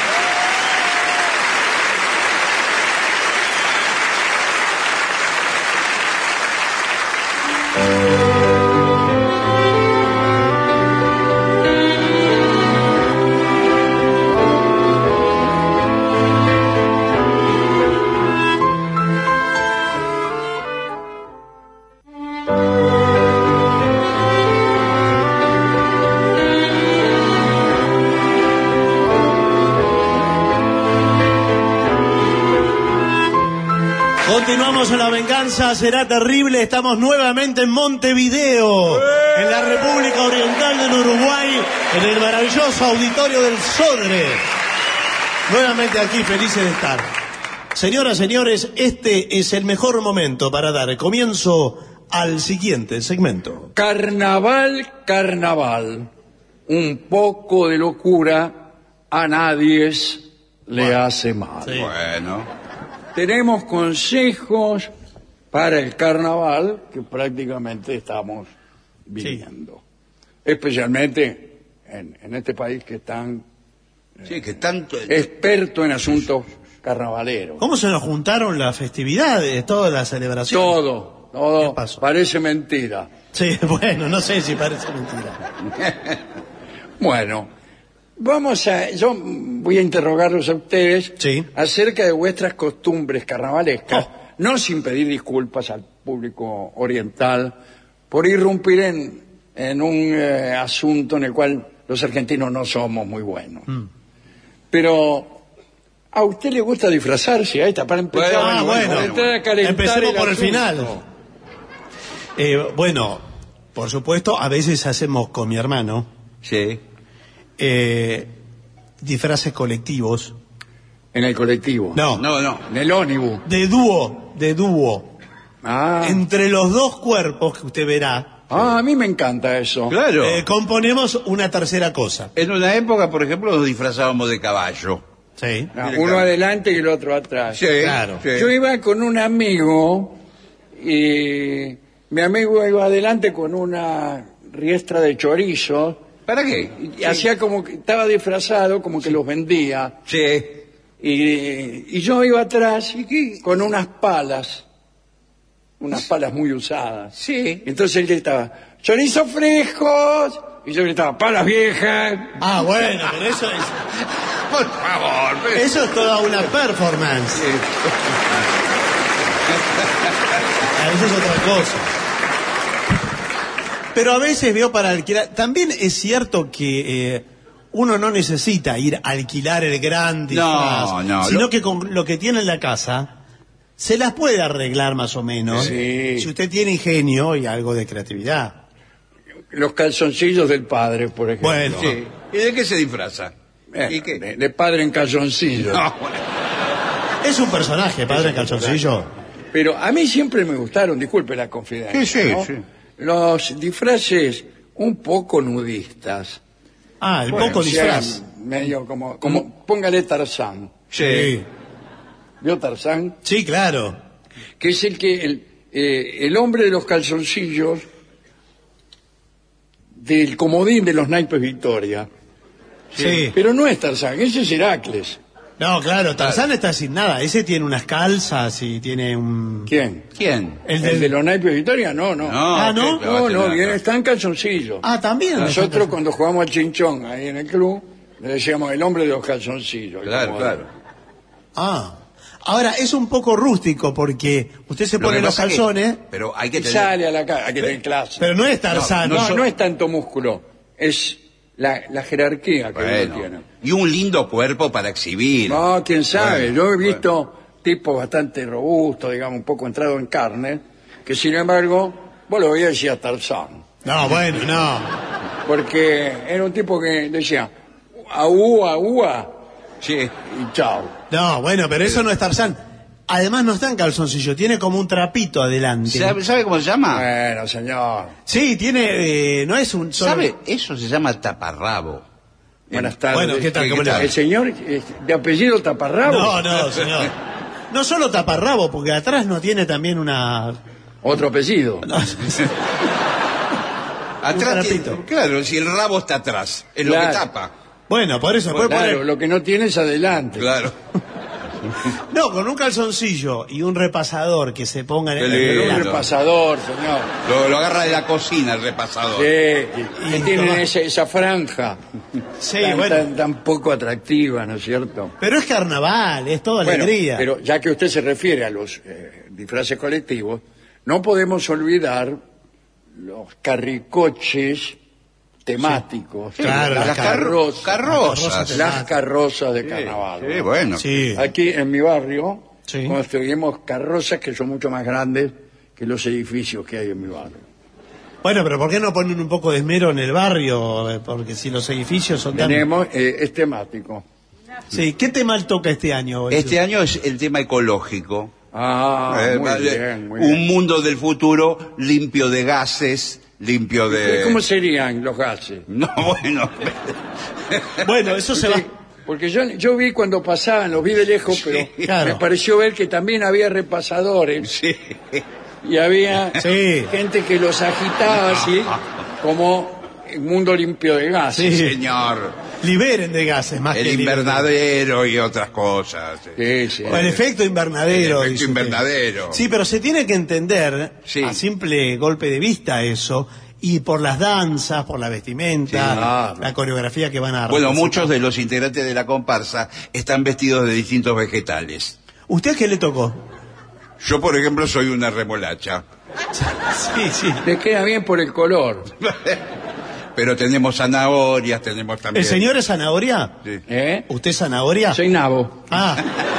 Continuamos en La Venganza Será Terrible. Estamos nuevamente en Montevideo, en la República Oriental del Uruguay, en el maravilloso auditorio del Sodre. Nuevamente aquí, felices de estar. Señoras, señores, este es el mejor momento para dar comienzo al siguiente segmento. Carnaval, carnaval. Un poco de locura a nadie le bueno, hace mal. Sí. Bueno. Tenemos consejos para el carnaval que prácticamente estamos viviendo. Sí. Especialmente en, en este país que es tan sí, eh, que tanto... experto en asuntos carnavaleros. ¿Cómo se nos juntaron las festividades, todas las celebraciones? Todo, todo parece mentira. Sí, bueno, no sé si parece mentira. Bueno, vamos a... Yo voy a interrogarlos a ustedes Sí. acerca de vuestras costumbres carnavalescas, Oh. no sin pedir disculpas al público oriental por irrumpir en, en un eh, asunto en el cual los argentinos no somos muy buenos. Mm. Pero, ¿a usted le gusta disfrazarse? Ahí está, para empezar, Bueno, ah, bueno. para entrar a calentar Empecemos por el asunto. final. Eh, bueno, por supuesto, a veces hacemos con mi hermano Sí. eh, disfraces colectivos. En el colectivo. No, No, no. En el ónibus. de dúo, de dúo. Ah. Entre los dos cuerpos que usted verá, Ah, a mí me encanta eso. Claro. eh, componemos una tercera cosa. En una época, por ejemplo, nos disfrazábamos de caballo. Sí. Ah, uno adelante y el otro atrás. Sí, Claro. sí. Yo iba con un amigo y mi amigo iba adelante con una riestra de chorizo ¿Para qué? y hacía como que estaba disfrazado, como que los vendía. Sí. Y, y yo iba atrás con unas palas, unas palas muy usadas. Sí. Entonces él gritaba, chorizos frescos. Y yo gritaba, palas viejas. Ah, bueno, pero eso es, Por favor. pero- eso es toda una performance. Ah, eso es otra cosa. Pero a veces veo para alquilar. También es cierto que eh, uno no necesita ir a alquilar el gran disfraz, No, no, sino lo- que con lo que tiene en la casa se las puede arreglar más o menos. Sí. Si usted tiene ingenio y algo de creatividad. Los calzoncillos del padre, por ejemplo. Bueno. Sí. ¿Y de qué se disfraza? Eh, ¿Y qué? de, de padre en calzoncillo. No, bueno. Es un personaje, padre calzoncillo. Pero a mí siempre me gustaron, disculpe la confidencia, Sí, sí, ¿no? sí. Los disfraces un poco nudistas. Ah, el Bueno, poco o sea, disfraz. medio como, como, póngale Tarzán. Sí. ¿Vio Tarzán? Sí, claro. Que es el que, el, eh, el hombre de los calzoncillos del comodín de los naipes Victoria. Sí. Pero no es Tarzán, ese es Heracles. No, claro, Tarzán está sin nada. Ese tiene unas calzas y tiene un... ¿Quién? ¿Quién? El ¿El, del- de los naipes Victoria? No, no. No, Ah, ¿no? ¿qué le va a No, hacer no, nada? bien, está en calzoncillos. Ah, también. Nosotros cuando jugamos al chinchón ahí en el club, le decíamos el hombre de los calzoncillos. Claro, Como- claro. Ah. Ahora, es un poco rústico porque usted se Lo pone que los pasa que- calzones, pero hay que Y tener... sale a la calle, hay que tener clase. pero no es Tarzán. no, no, no es tanto músculo, es la, la jerarquía que uno Bueno, tiene. y un lindo cuerpo para exhibir. No, quién sabe, Bueno, yo he visto tipos bastante robustos, digamos, un poco entrado en carne, que sin embargo, vos lo veías y decía Tarzán. No, bueno, no. Porque era un tipo que decía, aúa, aúa, Sí. y chao. No, bueno, pero eso no es Tarzán. Además no está en calzoncillo, tiene como un trapito adelante. ¿Sabe, sabe cómo se llama? Bueno, señor, Sí, tiene, eh, no es un solo... ¿Sabe? Eso se llama taparrabo. buenas tardes. Bueno, ¿qué tal? ¿Qué ¿Cómo le va? ¿El señor es de apellido Taparrabo? No, no, señor. No solo taparrabo, porque atrás no tiene también una... Otro apellido. No, Atrás, trapito. tiene- claro, si el rabo está atrás, es lo Claro. que tapa. bueno, por eso puede Claro, poner... lo que no tiene es adelante. Claro. No, con un calzoncillo y un repasador que se ponga en Qué el... Pero un lindo. repasador, señor. Lo, lo agarra de la cocina el repasador. Sí, que Y tiene toma. esa, esa franja Sí, tan, bueno. tan, tan poco atractiva, ¿no es cierto? Pero es carnaval, es toda Bueno, alegría. pero ya que usted se refiere a los eh, disfraces colectivos, no podemos olvidar los carricoches temáticos, Sí, claro, las, las carrozas, carrozas. las carrozas de Sí, carnaval. sí, bueno. Sí. Aquí en mi barrio Sí. construimos carrozas que son mucho más grandes que los edificios que hay en mi barrio. Bueno, pero ¿por qué no ponen un poco de esmero en el barrio? Eh, Porque si los edificios son tan... Tenemos, eh, es temático. Sí, ¿qué tema toca este año? Este año es el tema ecológico. Ah, Eh, muy vale, bien, muy un bien. mundo del futuro limpio de gases, limpio de... ¿Cómo serían los gases? No, bueno. Bueno, eso se va... Porque yo, yo vi cuando pasaban, los vi de lejos, pero claro. me pareció ver que también había repasadores Sí. y había Sí. gente que los agitaba así, como un mundo limpio de gases. Sí. Señor. Liberen de gases más El que liberen. invernadero y otras cosas. Sí, sí. O el efecto invernadero. El efecto dice usted. invernadero. Sí, pero se tiene que entender, Sí. a simple golpe de vista eso, Y por las danzas, por la vestimenta, Sí, ah, la coreografía que van a Bueno, representar. muchos de los integrantes de la comparsa están vestidos de distintos vegetales. ¿Usted qué le tocó? Yo, por ejemplo, soy una remolacha. Sí, sí. Le queda bien por el color. Pero tenemos zanahorias, tenemos también... ¿El señor es zanahoria? Sí. ¿Eh? ¿Usted es zanahoria? Soy nabo. Ah.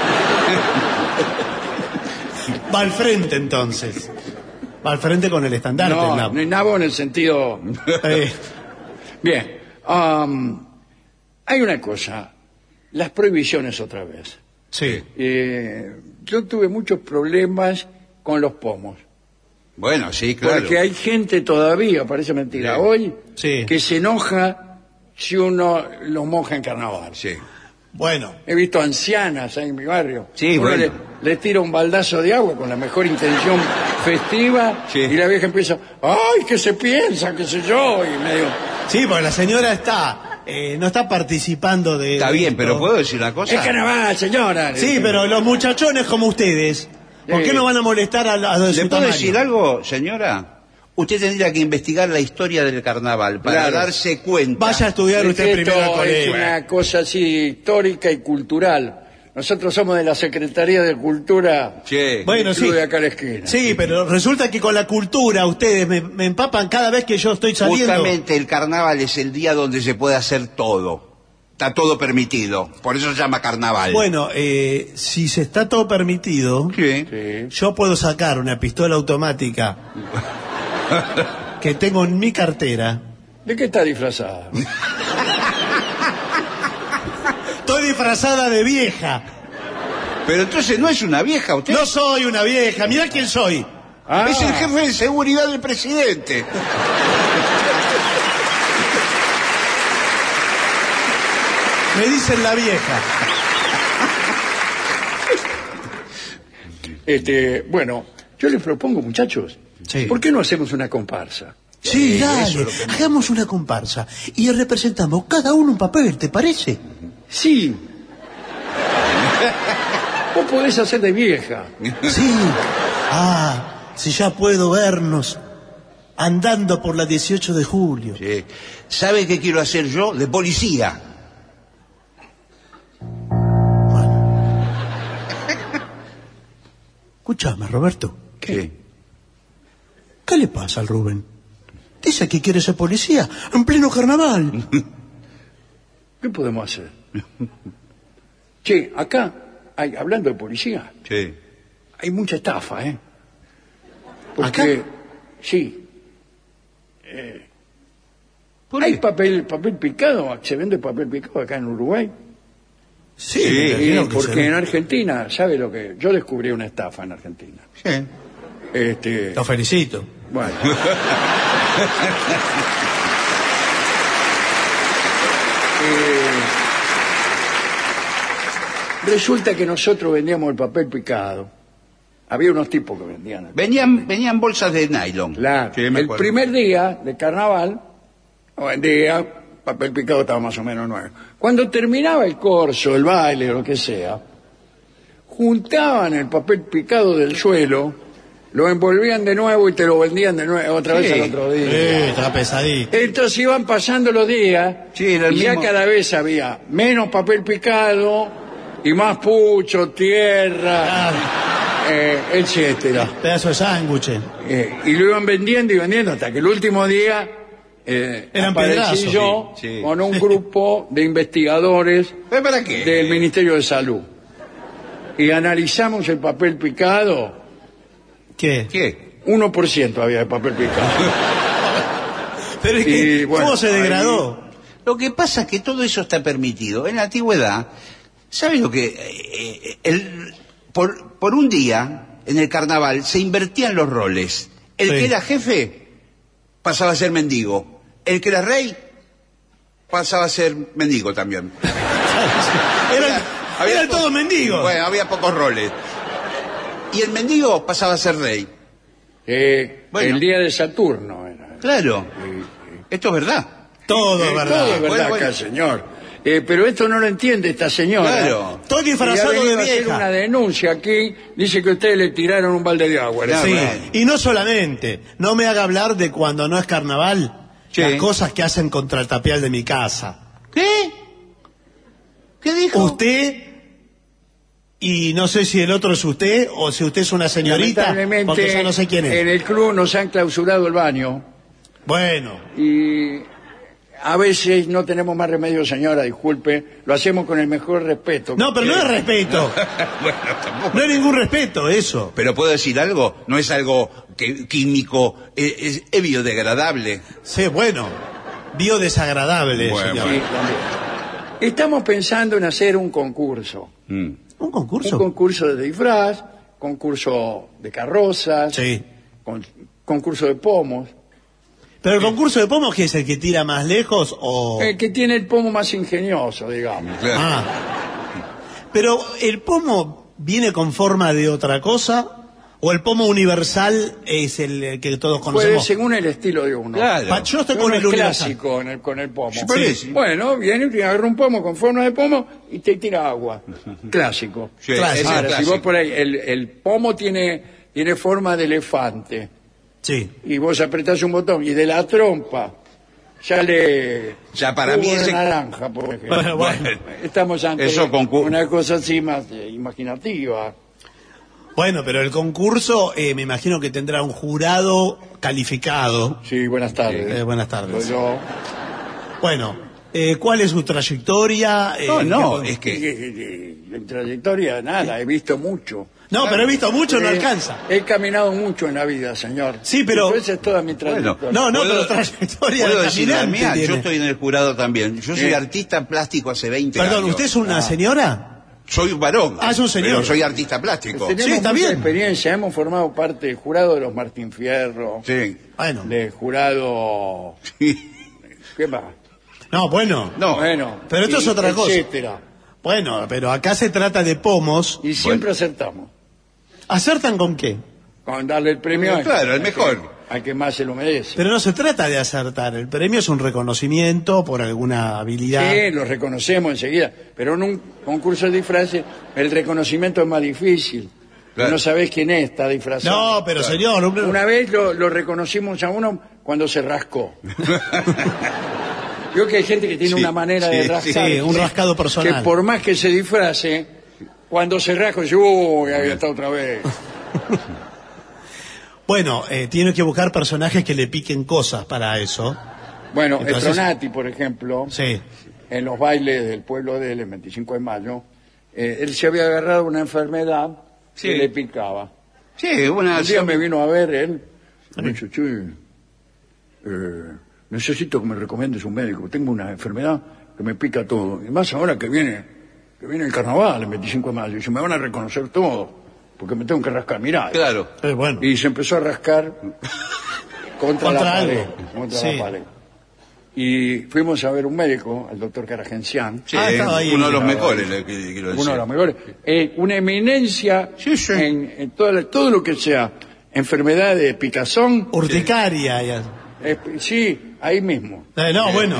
Va al frente entonces. Va al frente con el estandarte. No, nabo. no, nabo en el sentido... Eh, Bien. um, hay una cosa. Las prohibiciones otra vez. sí. Eh, yo tuve muchos problemas con los pomos. Bueno, sí, claro. Porque hay gente todavía, parece mentira, Sí. hoy, Sí. que se enoja si uno los moja en carnaval. Sí. Bueno, He visto ancianas ahí en mi barrio. Sí, Uno bueno. le, le tira un baldazo de agua con la mejor intención festiva Sí. y la vieja empieza, ¡ay, qué se piensa, qué sé yo! Y medio... sí, porque la señora está, eh, no está participando de... Está de bien, esto. pero ¿puedo decir una cosa? ¡Es carnaval, señora! Sí, pero los muchachones como ustedes, ¿por qué Sí. no van a molestar a, a de ¿Le su puedo tamaño? decir algo, señora? Usted tendría que investigar la historia del carnaval para Claro. darse cuenta. Vaya a estudiar Es usted que primero al esto es colegio. una cosa así histórica y cultural. Nosotros somos de la Secretaría de Cultura Sí. Bueno, del sí. club de acá a la esquina. Sí, pero resulta que con la cultura ustedes me, me empapan cada vez que yo estoy saliendo. Justamente el carnaval es el día donde se puede hacer todo. Está todo permitido. Por eso se llama carnaval. Bueno, eh, si se está todo permitido, Sí. Sí. yo puedo sacar una pistola automática que tengo en mi cartera. ¿De qué está disfrazada? Estoy disfrazada de vieja. Pero entonces no es una vieja usted. No soy una vieja, mirá quién soy. Ah, Es el jefe de seguridad del presidente. Me dicen la vieja. este, bueno, yo les propongo, muchachos, Sí. ¿por qué no hacemos una comparsa? Sí, Eh, eso dale, es lo que- hagamos una comparsa y representamos cada uno un papel, ¿te parece? Sí. Vos podés hacer de vieja. Sí. Ah, si ya puedo vernos andando por la dieciocho de julio. Sí. ¿Sabe qué quiero hacer yo? De policía. Bueno. Escúchame, Roberto. ¿Qué? ¿Qué le pasa al Rubén? Dice que quiere ser policía en pleno carnaval. ¿Qué podemos hacer? Che, acá, hay, hablando de policía, Sí. hay mucha estafa, ¿eh? ¿Acá? Porque, sí, ¿Por hay qué? papel, papel picado, se vende papel picado acá en Uruguay. Sí, Sí, me imagino que porque se- en Argentina, ¿sabe lo que? Yo descubrí una estafa en Argentina. Sí. Este, Lo felicito. bueno. Eh, resulta que nosotros vendíamos el papel picado. Había unos tipos que vendían. Venían, venían bolsas de nylon. Claro. Sí, me el acuerdo. primer día de carnaval, o el día, papel picado estaba más o menos nuevo. Cuando terminaba el corso, el baile o lo que sea, juntaban el papel picado del suelo, lo envolvían de nuevo y te lo vendían de nuevo otra vez Sí. al otro día. Eh, está pesadito. Entonces iban pasando los días Sí, era el y ya mismo. cada vez había menos papel picado y más pucho, tierra, Ah, eh, etcétera. pedazo de sándwich. Eh, y lo iban vendiendo y vendiendo hasta que el último día eh, Eran aparecí pedazos. yo Sí, sí. con un grupo de investigadores ¿Eh, ¿Para qué? del Ministerio de Salud. Y analizamos el papel picado, ¿Qué? ¿Qué? uno por ciento había de papel picado. Pero es Y, que, bueno, ¿cómo se ahí- degradó? Lo que pasa es que todo eso está permitido. En la antigüedad, ¿sabes lo que...? eh, eh, el- por, por un día, en el carnaval, se invertían los roles. El Sí. que era jefe pasaba a ser mendigo. El que era rey pasaba a ser mendigo también. Eran, Había eran po- todos mendigos. Bueno, había pocos roles. Y el mendigo pasaba a ser rey. Eh, Bueno. El día de Saturno era. Claro. Esto es verdad. Todo, Eh, ¿verdad? Todo es verdad Bueno, bueno. acá, señor. Eh, pero esto no lo entiende esta señora. Claro. Estoy Y ha disfrazado venido de a hacer vieja. una denuncia aquí, dice que ustedes le tiraron un balde de agua. Claro. Sí, bueno. y no solamente, no me haga hablar de cuando no es carnaval, Sí. las cosas que hacen contra el tapial de mi casa. ¿Qué? ¿Qué dijo? Usted, y no sé si el otro es usted o si usted es una señorita, Lamentablemente, porque ya no sé quién en es. el club nos han clausurado el baño Bueno, y a veces no tenemos más remedio, señora, disculpe, lo hacemos con el mejor respeto. no, pero no es respeto, Bueno, tampoco. no hay ningún respeto eso. Pero ¿puedo decir algo? No es algo que, químico, es, es, es biodegradable. Sí, bueno, biodesagradable, Bueno, señor. Sí, también. Estamos pensando en hacer un concurso. Mm. ¿Un concurso? Un concurso de disfraz, concurso de carrozas, Sí. con- concurso de pomos. Pero el concurso de pomos, ¿qué es el que tira más lejos o...? El que tiene el pomo más ingenioso, digamos. Claro. Ah. Pero el pomo viene con forma de otra cosa o el pomo universal es el que todos Puede, conocemos. según el estilo de uno. Claro. Pa- Yo estoy Uno con es el universal. clásico en el- con el pomo. Sí, parece. Bueno, viene y agarra un pomo con forma de pomo y te tira agua. Clásico. Sí, Clásico. ese es Ahora, si clásico. vos por ahí, el, el pomo tiene, tiene forma de elefante Sí. y vos apretás un botón y de la trompa sale Ya para jugo mí de ese- naranja, por ejemplo. Bueno, bueno. Estamos ante Eso concu- una cosa así más eh, imaginativa. Bueno, pero el concurso eh, me imagino que tendrá un jurado calificado. Sí, buenas tardes. Eh, buenas tardes. Soy yo. Bueno, eh, ¿cuál es su trayectoria? Eh, No, no, ¿qué- es que... que... En trayectoria, nada, he visto mucho. No, pero he visto mucho, no Eh, alcanza. He caminado mucho en la vida, señor. Sí, pero- Esa es toda mi trayectoria. Bueno, No, no, ¿Puedo- pero trayectoria Puedo de decir la caminante mía, tiene. yo estoy en el jurado también. Yo soy Sí. artista plástico hace veinte años. Perdón, ¿usted es una señora? Soy un varón. Ah, es un señor. Pero soy artista plástico. Tenemos Sí, está mucha bien. experiencia, hemos formado parte del jurado de los Martín Fierro, Sí. Bueno, del jurado... ¿Qué más? no, bueno. No. Bueno, Pero esto y es otra cosa. etcétera. Bueno, pero acá se trata de pomos. Y siempre acertamos. ¿Acertan con qué? Con darle el premio al- Claro, el al mejor. que- al que más se lo merece. Pero no se trata de acertar. El premio es un reconocimiento por alguna habilidad. Sí, lo reconocemos enseguida. Pero en un concurso de disfraces, el reconocimiento es más difícil. Claro. No sabés quién es, está disfrazado. No, pero señor, un- Una vez lo, lo reconocimos a uno cuando se rascó. Yo que hay gente que tiene Sí, una manera de sí, rascar. sí, un rascado personal. Que por más que se disfrace, cuando se rasca, dice, uy, ahí está otra vez. Bueno, eh, tiene que buscar personajes que le piquen cosas para eso. Bueno, Entonces- Estronati, por ejemplo, Sí. en los bailes del pueblo de él, el veinticinco de mayo, eh, él se había agarrado una enfermedad Sí. que le picaba. Sí, una... Un día me vino a ver él, me dice, "Che, eh, necesito que me recomiendes un médico, tengo una enfermedad que me pica todo, y más ahora que viene, que viene el carnaval, el veinticinco de mayo, y se me van a reconocer todo, porque me tengo que rascar, mirá. Claro. Eh, bueno. Y se empezó a rascar contra, Contra la algo. pared, contra Sí. la pared. Y fuimos a ver un médico, el doctor Caragencián, Sí, Ah, estaba ahí. uno de los Estaba mejores, ahí. le- que- quiero uno decir. de los mejores, eh, una eminencia Sí, sí. en, en todo, la- todo lo que sea enfermedad de picazón. Urticaria. ya. Eh, sí, ahí mismo. Eh, no, bueno.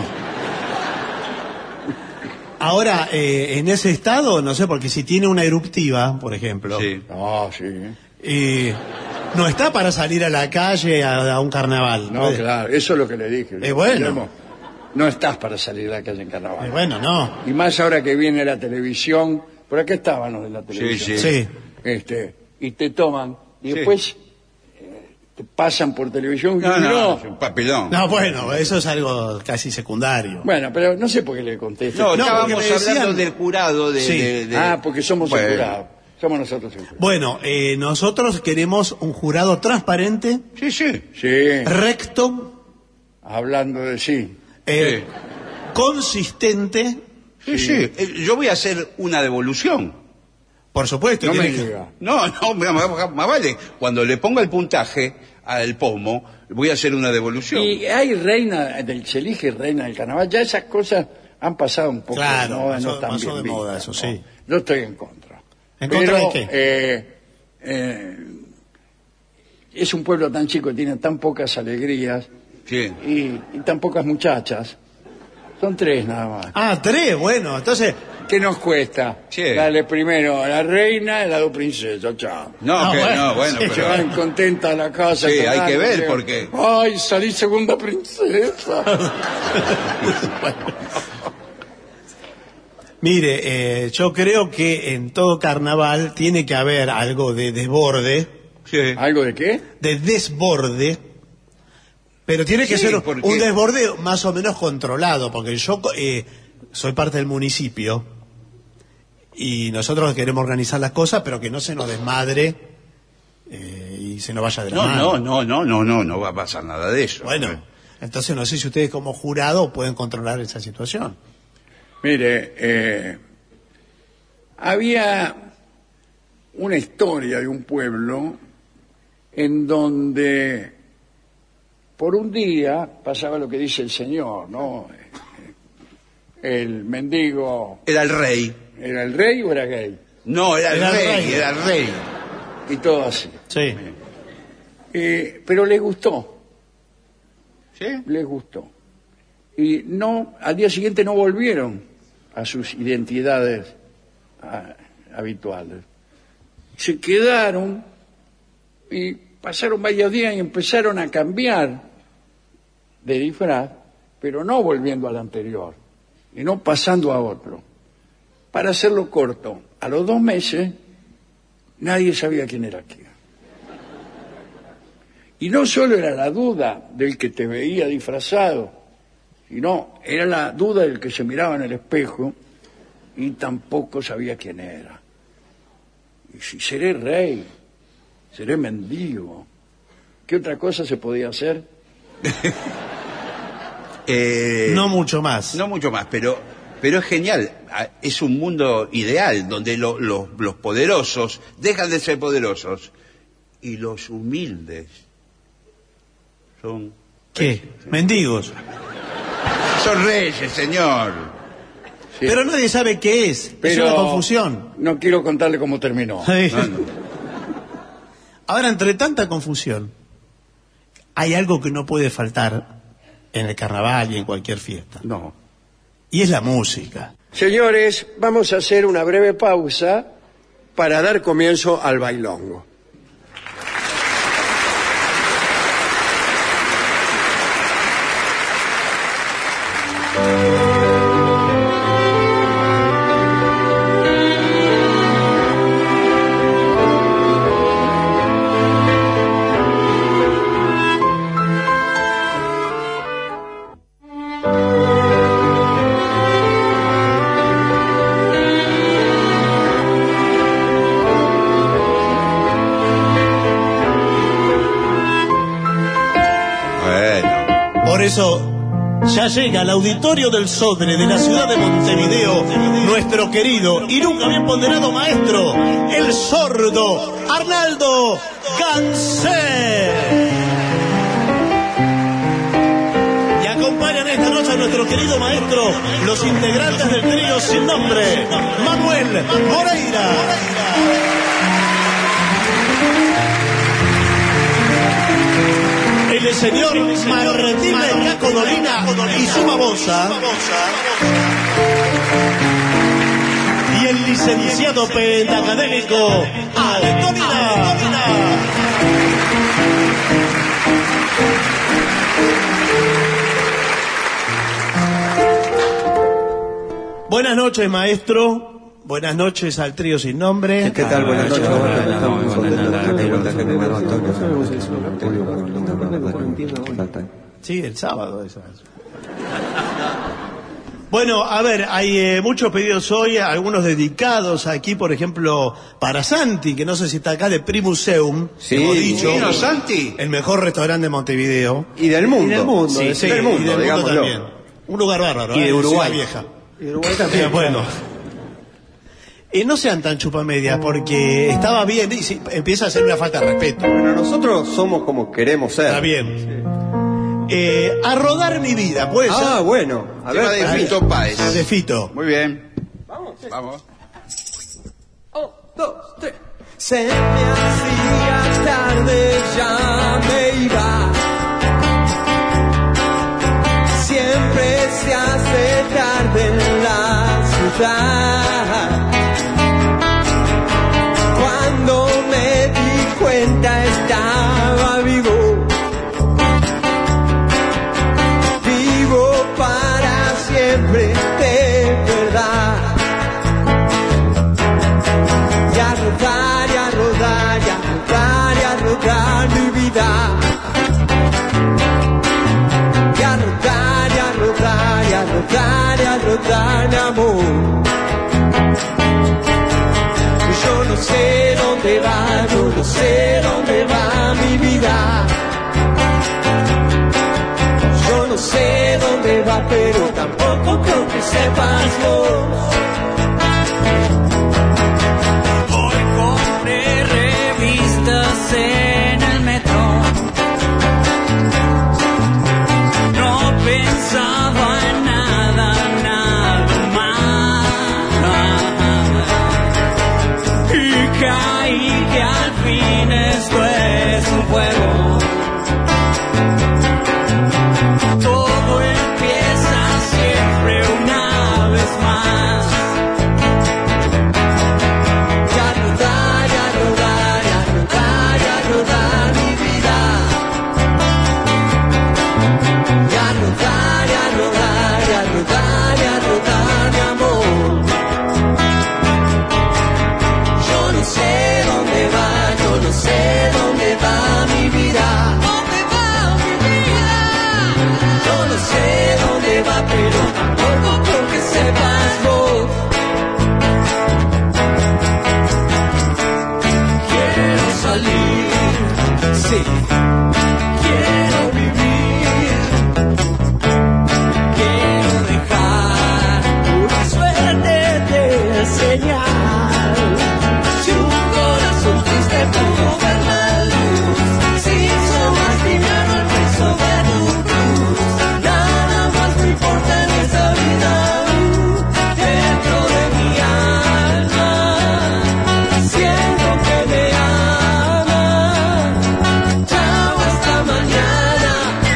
Ahora, eh, en ese estado, no sé, porque si tiene una eruptiva, por ejemplo, Sí. Ah, sí. y no está para salir a la calle a, a un carnaval. No, Eh, claro, eso es lo que le dije. Eh, bueno. Guillermo, no estás para salir a la calle en carnaval. eh, bueno, no. Y más ahora que viene la televisión, por acá estaban los de la televisión. sí. Sí. Este, y te toman, y Sí. después eh, te pasan por televisión. y No, no. no, es un papelón. No, bueno, eso es algo casi secundario. Bueno, pero no sé por qué le contesto. No, No, estábamos porque me decían- hablando del jurado de... Sí. de- de- Ah, porque somos Bueno. el jurado. Somos nosotros el jurado. Bueno, eh, nosotros queremos un jurado transparente, Sí, sí. Sí, recto, hablando de sí. eh, consistente, Sí, sí. Eh, Yo voy a hacer una devolución. por supuesto. No me tiene que- diga. No, no, me- me- más vale. Cuando le ponga el puntaje al pomo, voy a hacer una devolución. Y hay reina, del, se elige reina del carnaval, ya esas cosas han pasado un poco Claro, de moda, pasó- no están pasó bien de moda vistas, eso, ¿no? sí. Yo estoy en contra. ¿En contra Pero, de qué? eh, eh, es un pueblo tan chico, tiene tan pocas alegrías Sí. y, y tan pocas muchachas Son tres nada más. Ah, tres, bueno, entonces... ¿Qué nos cuesta? Sí. Dale primero a la reina y a las dos princesas, chao. No, Ah, que, bueno, no, bueno, sí, Se pero... van contentas a la casa. Sí, hay tomando, que ver, digo, porque- Ay, salí segunda princesa. Mire, eh, yo creo que en todo carnaval tiene que haber algo de desborde, Sí. ¿Algo de qué? de desborde, pero tiene que Sí, ser porque- un desborde más o menos controlado, porque yo eh, soy parte del municipio y nosotros queremos organizar las cosas, pero que no se nos desmadre eh, y se nos vaya de la No, mano. no, no, no, no, no, no va a pasar nada de eso. Bueno, entonces no sé si ustedes como jurado pueden controlar esa situación. Mire, eh, había una historia de un pueblo en donde por un día pasaba lo que dice el señor, ¿no? El mendigo, Era el rey. ¿era el rey o era gay? No, era el Era el rey, rey. era el rey. Y todo así. Sí. Eh, pero les gustó, ¿Sí? les gustó. Y no, al día siguiente no volvieron a sus identidades a- habituales. Se quedaron y pasaron varios días y empezaron a cambiar de disfraz, pero no volviendo al anterior, y no pasando a otro. Para hacerlo corto, a los dos meses nadie sabía quién era quién. Y no solo era la duda del que te veía disfrazado, sino era la duda del que se miraba en el espejo y tampoco sabía quién era. Y si seré rey, seré mendigo, ¿qué otra cosa se podía hacer? Eh, No mucho más. No mucho más, pero, pero es genial. Ah, Es un mundo ideal donde lo- lo- los poderosos dejan de ser poderosos y los humildes son, ¿Qué? Mendigos. son reyes, señor. Sí. Pero nadie sabe qué es. Pero Es una confusión. no quiero contarle cómo terminó. Sí. No, no. Ahora, entre tanta confusión, hay algo que no puede faltar en el carnaval y en cualquier fiesta. No. Y es la música. Señores, vamos a hacer una breve pausa para dar comienzo al bailongo. Bueno. Por eso, ya llega al auditorio del Sodre de la ciudad de Montevideo, nuestro querido y nunca bien ponderado maestro, el sordo Arnaldo Ganser. Y acompañan esta noche a nuestro querido maestro los integrantes del trío sin nombre, Manuel Moreira. El señor Martín Caco Dolina y su babosa. Y el licenciado pentacadémico Ale Dolina. Buenas noches, maestro. Buenas noches al trío sin nombre. ¿Qué tal? Buenas noches. Sí, el sábado. Esa. Bueno, a ver, hay eh, muchos pedidos hoy, algunos dedicados aquí, por ejemplo, para Santi, que no sé si está acá, de Primuseum, Sí, hemos dicho, ¿Vino Santi? el mejor restaurante de Montevideo. Y del mundo. Y del mundo, Sí, sí, del mundo, y del mundo digámoslo. también. Un lugar bárbaro, Y ¿eh? de Uruguay. Ciudad Vieja. Y Uruguay Eh, también. bueno. Y no sean tan chupamedias, porque estaba bien, y si- empieza a ser una falta de respeto. Bueno, nosotros somos como queremos ser. Está bien. Eh, a rodar mi vida, ¿puede Ah, ser? bueno. A Tema ver, de Fito Páez. De Fito. Muy bien. Vamos. Vamos. Se me hacía tarde, ya me iba. Siempre se hace rodar. Cuando me di cuenta estaba vivo, vivo para siempre de verdad. Y a rodar, y a rodar, y a rodar, y a rodar mi vida. Y a rodar, y a rodar, y a rodar, y a rodar mi amor. Yo no sé dónde va, yo no sé dónde va mi vida. Yo no sé dónde va, pero tampoco creo que sepas vos. Hoy compré revistas en el metro. No pensaba en nada, nada más. Y caí que al fin esto es un juego. Todo empieza siempre una vez más. Y a rodar, y a rodar, y a rodar, y a rodar mi vida. Y a rodar, y a rodar, y a rodar, y a rodar mi amor. Yo no sé dónde va, yo no sé dónde va mi vida. ¿Dónde va mi vida? Yo no sé dónde va, pero tampoco creo que sepas vos. Quiero salir, sí. Quiero vivir. Quiero dejar una suerte de señal. Si un corazón triste pudo ver la luz, si hizo más liviano el peso de tu cruz, nada más me importa en esa vida. Dentro de mi alma siento que me ama. Chao, hasta mañana.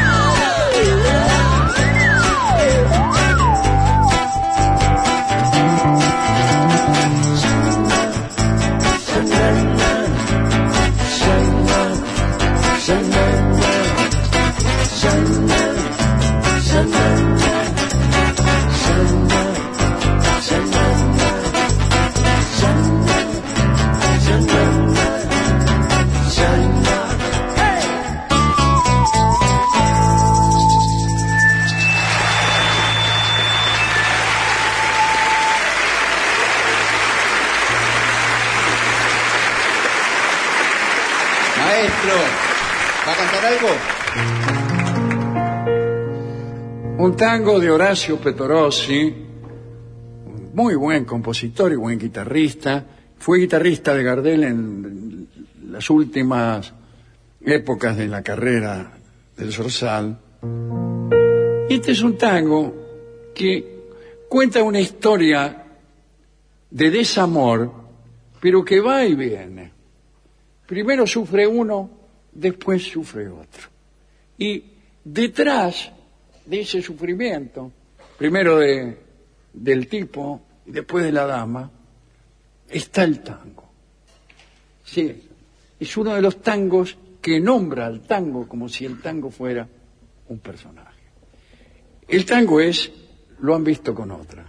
Maestro, ¿va a cantar algo? Un tango de Horacio Petorossi, muy buen compositor y buen guitarrista. Fue guitarrista de Gardel en las últimas épocas de la carrera del Zorzal. Este es un tango que cuenta una historia de desamor, pero que va y viene. Primero sufre uno, después sufre otro. Y detrás de ese sufrimiento, primero de, del tipo y después de la dama, está el tango. Sí, es uno de los tangos que nombra al tango como si el tango fuera un personaje. El tango es Lo han visto con otra.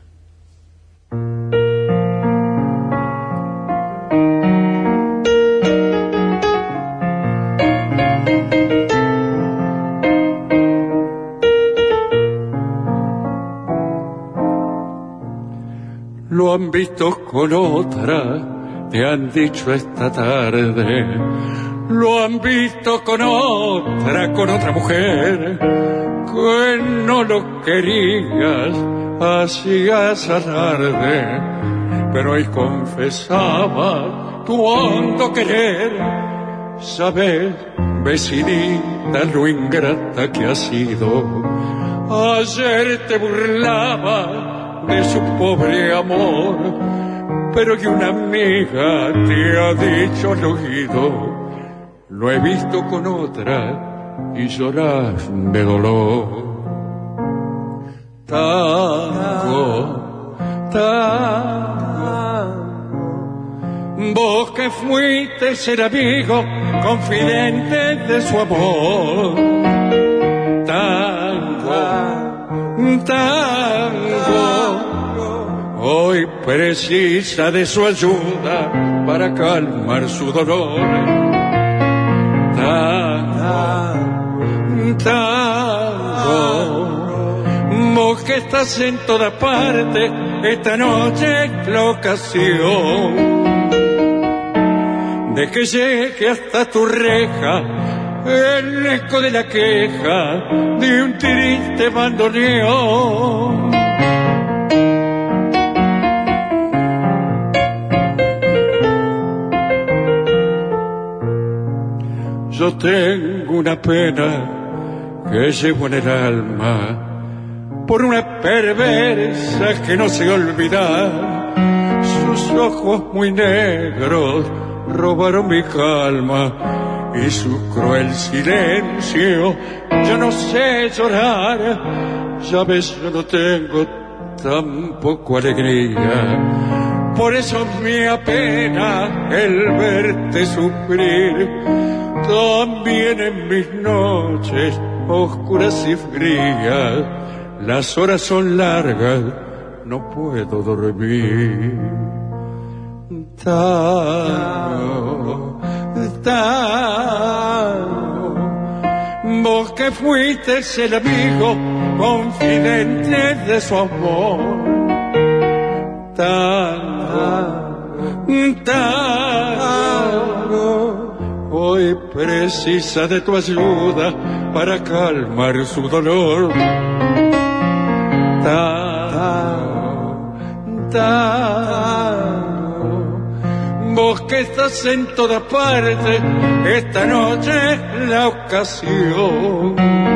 Lo han visto con otra, te han dicho esta tarde. Lo han visto con otra, con otra mujer, que no lo querías, hacías alarde. Pero él confesaba tu hondo querer. Sabes, vecinita, lo ingrata que has sido. Ayer te burlaba de su pobre amor, pero que una amiga te ha dicho al oído, lo he visto con otra y lloras de dolor. Tango, Vos que fuiste el amigo confidente de su amor. Tango, tango, hoy precisa de su ayuda para calmar su dolor. Tango, tango, vos que estás en toda parte, esta noche es la ocasión de que llegue hasta tu reja el eco de la queja de un triste bandoneón. Yo tengo una pena que llevo en el alma por una perversa que no sé olvidar. Sus ojos muy negros robaron mi calma y su cruel silencio. Yo no sé llorar, ya ves, yo no tengo tampoco alegría. Por eso me apena el verte sufrir. También en mis noches oscuras y frías, las horas son largas, no puedo dormir. Tango, tango, vos que fuiste el amigo confidente de su amor. Tango, tango, hoy precisa de tu ayuda para calmar su dolor. Tango, tango, vos que estás en toda parte, esta noche es la ocasión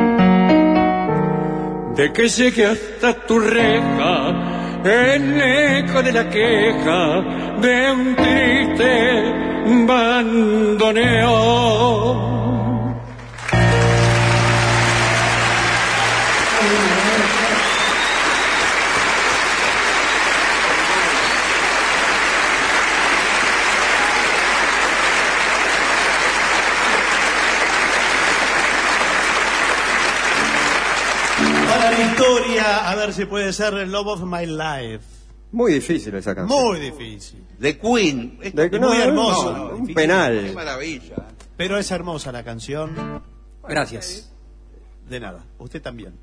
de que llegue hasta tu reja el eco de la queja de un triste bandoneón. Victoria, a ver si puede ser el Love of My Life. Muy difícil esa canción. Muy difícil. The Queen. De- muy no, hermoso. no, un penal. Qué maravilla. Pero es hermosa la canción. Gracias. De nada. Usted también.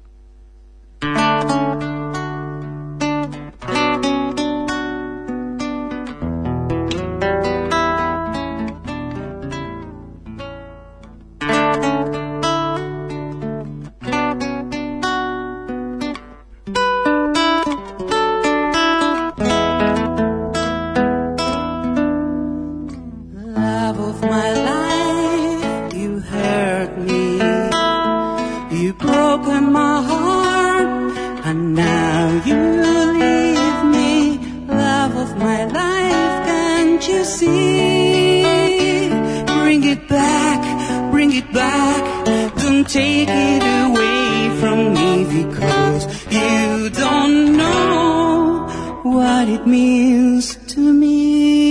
Love of my life, you hurt me. You broken my heart, and now you leave me. Love of my life, can't you see? Bring it back, bring it back. Don't take it away from me, because you don't know what it means to me.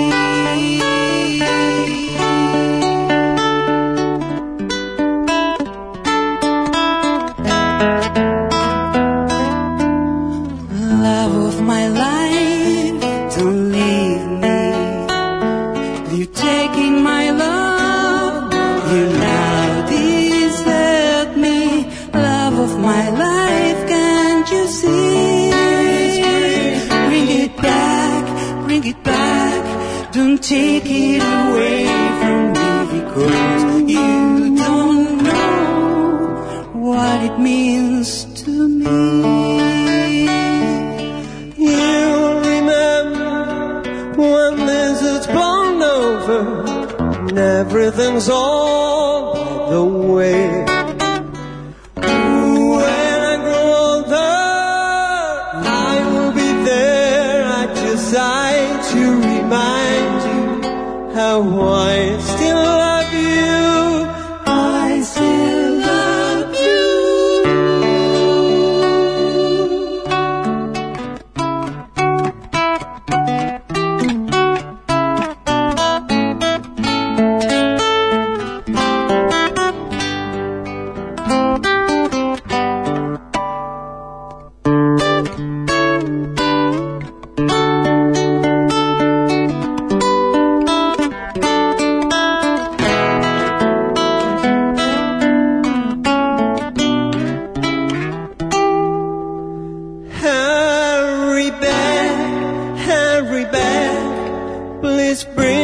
Love of my life, don't leave me. You're taking my love, you now desert me. Love of my life, can't you see? Bring it back, bring it back. Don't take it away from me, because you don't know what it means to me. You remember when this is blown over and everything's all the way. When I grow older, I will be there at your side to remind you how I still love you. I still love you.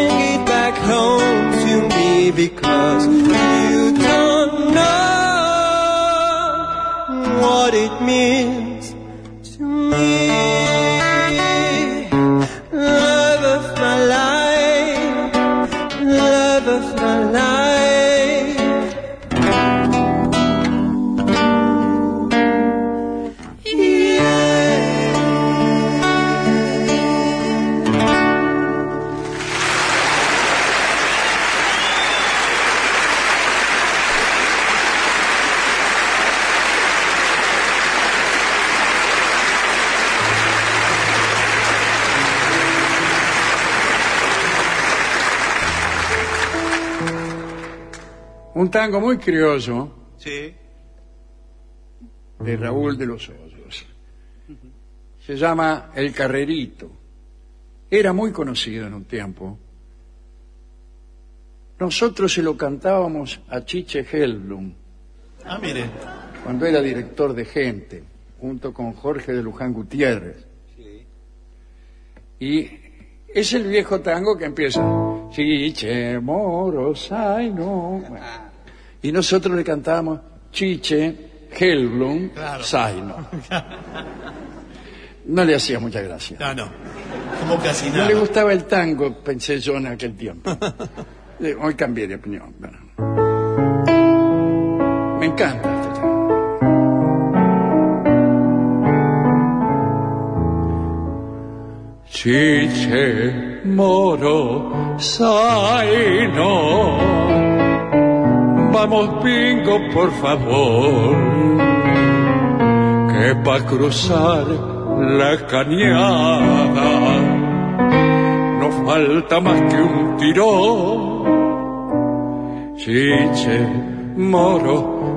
bring it back home to me, because you don't know what it means to me. Love of my life, love of my life. Un tango muy criollo Sí. de Raúl de los Hoyos. Se llama El Carrerito. Era muy conocido en un tiempo. Nosotros se lo cantábamos a Chiche Helblum Ah, mire. cuando era director de Gente, junto con Jorge de Luján Gutiérrez. Y es el viejo tango que empieza Chiche Morosaino. Bueno, y nosotros le cantábamos Chiche Helblum Claro. Saino. No le hacía mucha gracia. No, no. Como casi No nada. le gustaba el tango, pensé yo en aquel tiempo. Eh, Hoy cambié de opinión. Bueno. Me encanta este tango. Chiche Moro Saino, vamos bingo por favor, que pa' cruzar la cañada no falta más que un tirón. Chiche Moro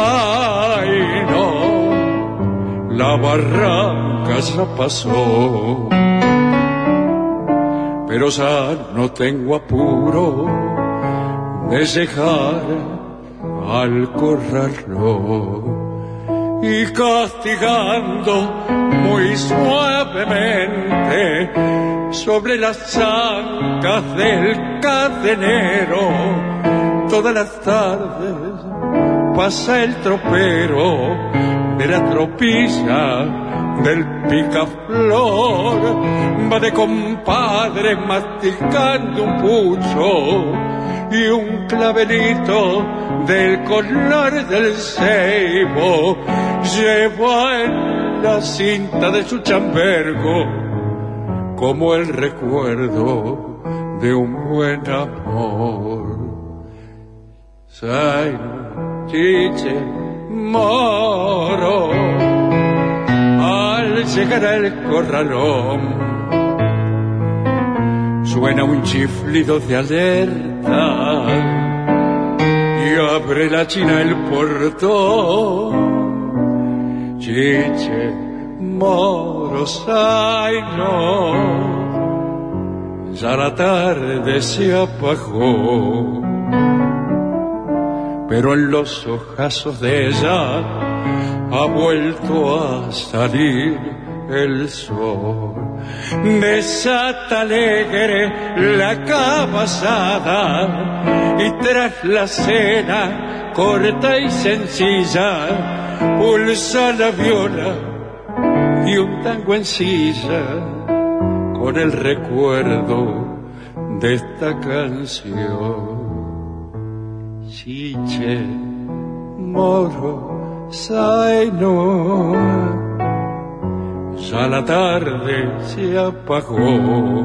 Saino, la barranca ya pasó, pero ya no tengo apuro de llegar al corralón. Y castigando muy suavemente sobre las zancas del cadenero, todas las tardes pasa el tropero de la tropilla del picaflor, va de compadre masticando un pucho y un clavelito del color del ceibo lleva en la cinta de su chambergo como el recuerdo de un buen amor. Saino, Chiche, Moro, al llegar al corralón suena un chiflido de alerta y abre la china el portón. Chiche, Moro, Saino, ya la tarde se apagó, pero en los ojazos de ella ha vuelto a salir el sol. Desata alegre la cabazada y tras la cena corta y sencilla pulsa la viola y un tango en silla con el recuerdo de esta canción. Chiche, Moro, Saino, ya la tarde se apagó,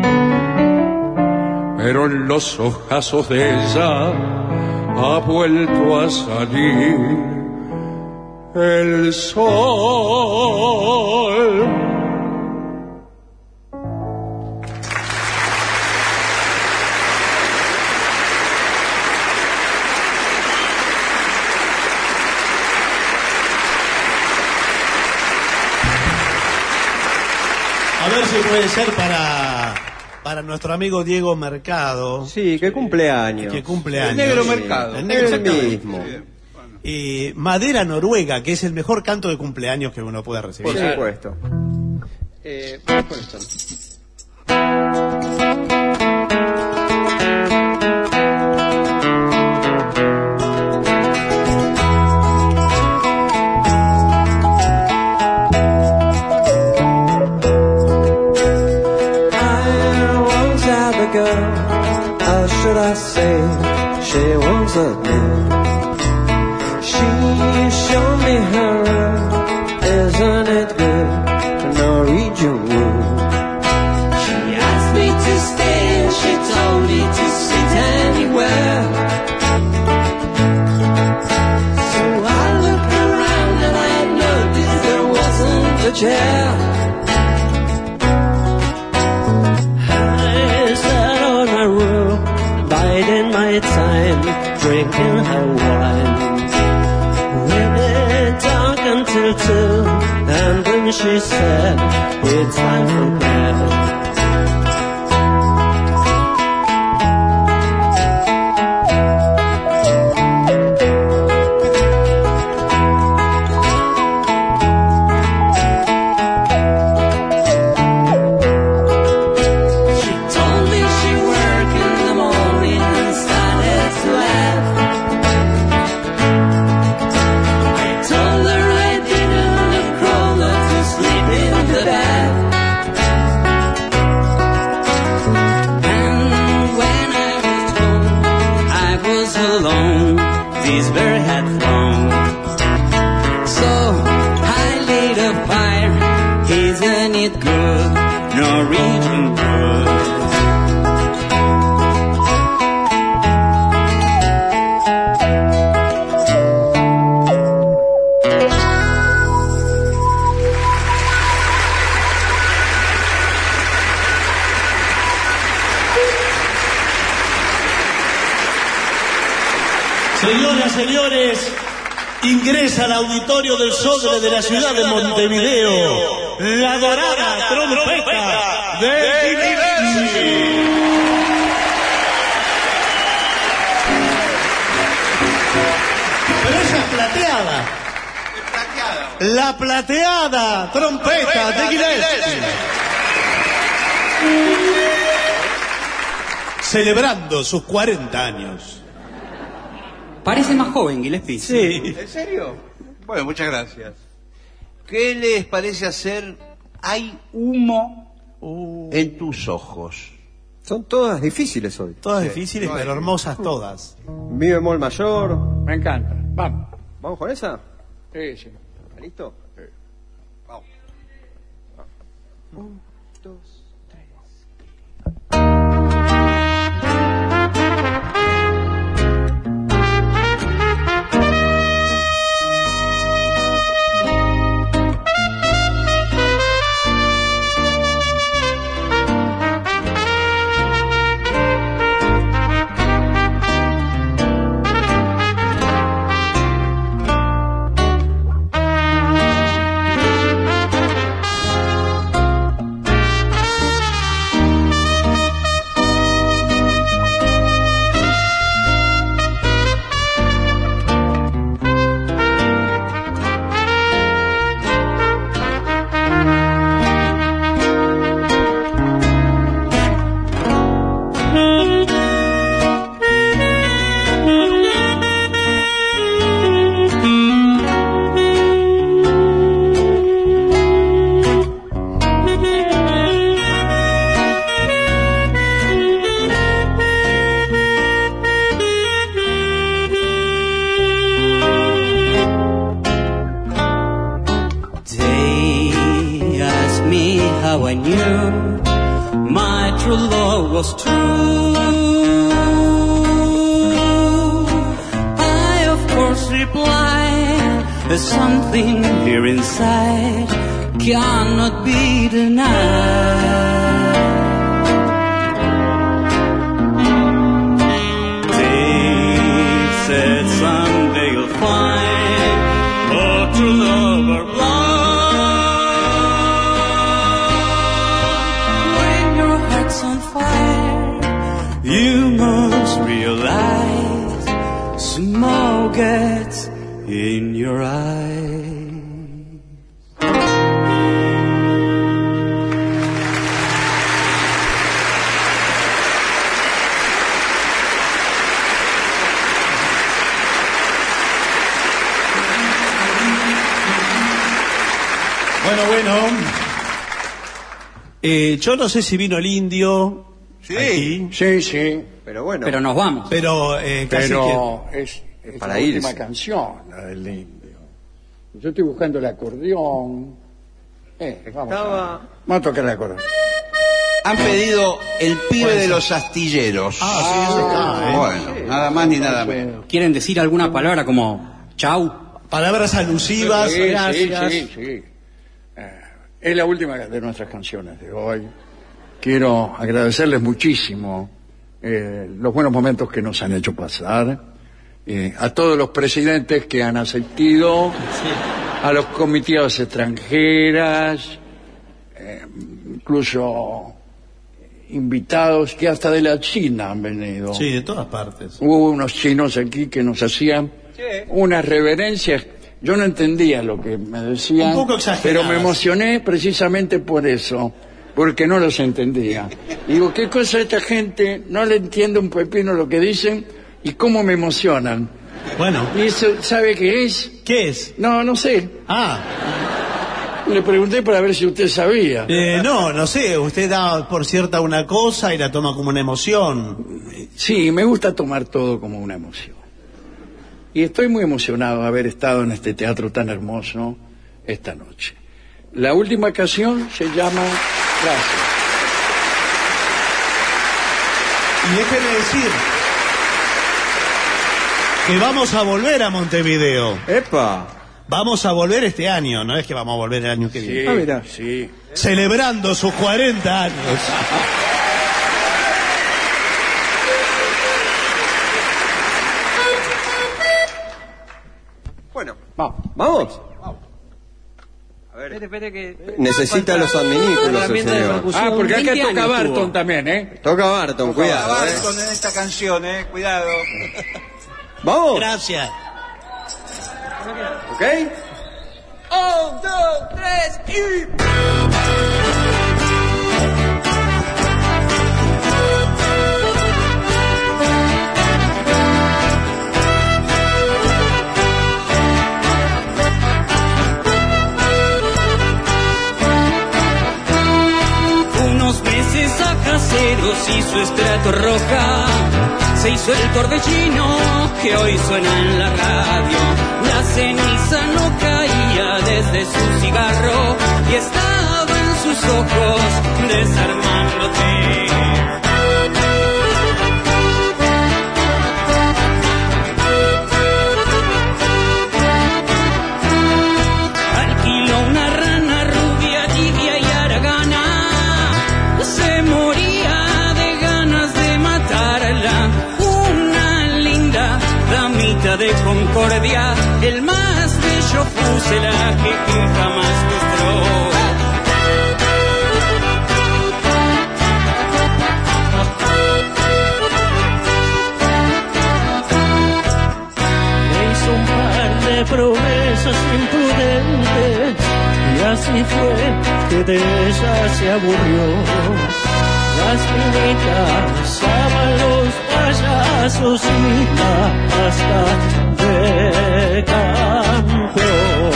pero en los ojazos de ella ha vuelto a salir el sol. A ver si puede ser para, para nuestro amigo Diego Mercado. Sí, que cumpleaños. Que cumple años. El negro Sí. Mercado. El negro El Mercado. mismo. Y Madera Noruega, que es el mejor canto de cumpleaños que uno puede recibir. Por supuesto. Eh, vamos con esto. girl, how should I say, she was a girl. She showed me her room, isn't it good, Norwegian wood. She asked me to stay and she told me to sit anywhere. So I looked around and I noticed there wasn't a chair. I sat on my room, biding my time, drinking her wine. Talk until two, and then she said, it's time for bed. She told me she worked in the morning and started to laugh. This bird had flown, so I lit a fire. Isn't it good, Norwegian wood? Señoras, señores, ingresa al auditorio del Sodre de la ciudad de Montevideo la dorada trompeta de Guinetti. Pero esa es plateada. La plateada trompeta de Guinetti. Celebrando sus cuarenta años. Parece más joven, Gillespie. Sí. ¿En serio? Bueno, muchas gracias. ¿Qué les parece hacer Hay humo uh. en tus ojos? Son todas difíciles hoy. Todas Sí, difíciles, no pero es. hermosas todas. Mi bemol mayor. Me encanta. Vamos. ¿Vamos con esa? Sí, sí. ¿Listo? Sí. Vamos. Un, dos, tres. how I knew my true love was true. I of course replied, there's something here inside cannot be denied. They said someday you'll find oh, true love or blind. When your heart's on fire, you must realize smoke gets in your eyes. Bueno, bueno. Eh, yo no sé si vino el indio. Sí. aquí. Sí, sí. Pero bueno. Pero nos vamos. Pero eh, casi Pero es, es Para la irse. última canción, la del indio. Yo estoy buscando el acordeón. Eh, vamos, Estaba- a, vamos a tocar el acordeón. Han pedido El pibe de los astilleros. Ah, sí, eso está, ¿eh? Bueno, nada más ni nada menos. ¿Quieren decir alguna palabra como chau? Palabras alusivas, Sí, gracias. sí, sí, sí. Eh, es la última de nuestras canciones de hoy. Quiero agradecerles muchísimo eh, los buenos momentos que nos han hecho pasar, eh, a todos los presidentes que han asistido, a los comitivas extranjeras, eh, incluso invitados que hasta de la China han venido. Sí, de todas partes. Hubo unos chinos aquí que nos hacían unas reverencias. Yo no entendía lo que me decían, Un poco exageradas. pero me emocioné precisamente por eso, porque no los entendía. Digo, ¿qué cosa esta gente? No le entiendo un pepino lo que dicen y cómo me emocionan. Bueno, ¿Y eso sabe qué es? ¿qué es? No, no sé. Ah, Le pregunté para ver si usted sabía. eh, no, no sé, usted da por cierta una cosa y la toma como una emoción. Sí, me gusta tomar todo como una emoción. Y estoy muy emocionado de haber estado en este teatro tan hermoso esta noche. La última canción se llama Gracias. Y déjeme decir que vamos a volver a Montevideo. ¡Epa! Vamos a volver este año, no es que vamos a volver el año que viene. Sí, Ah, mira. sí. Celebrando sus cuarenta años. Bueno, Vamos. ¿vamos? A ver. Necesita los adminículos el señor. Ah, porque acá veinte toca años Barton tuvo. también, ¿eh? Toca Barton, cuidado, ¿eh? Barton en esta canción, eh, cuidado. ¿Vamos? Gracias. ¿Ok? Un, dos, tres y... Unos meses a caseros y su estrato roja. Se hizo el torbellino que hoy suena en la radio. La ceniza no caía desde su cigarro y estaba en sus ojos desarmándote. Alquiló una rana rubia, tibia y haragana. Se moría de ganas de matarla. Una linda damita de concordia, el más bello fuselaje que jamás mostró. Me hizo un par de promesas imprudentes y así fue que de ella se aburrió. Las minitas aman los payasos y hasta de campeón.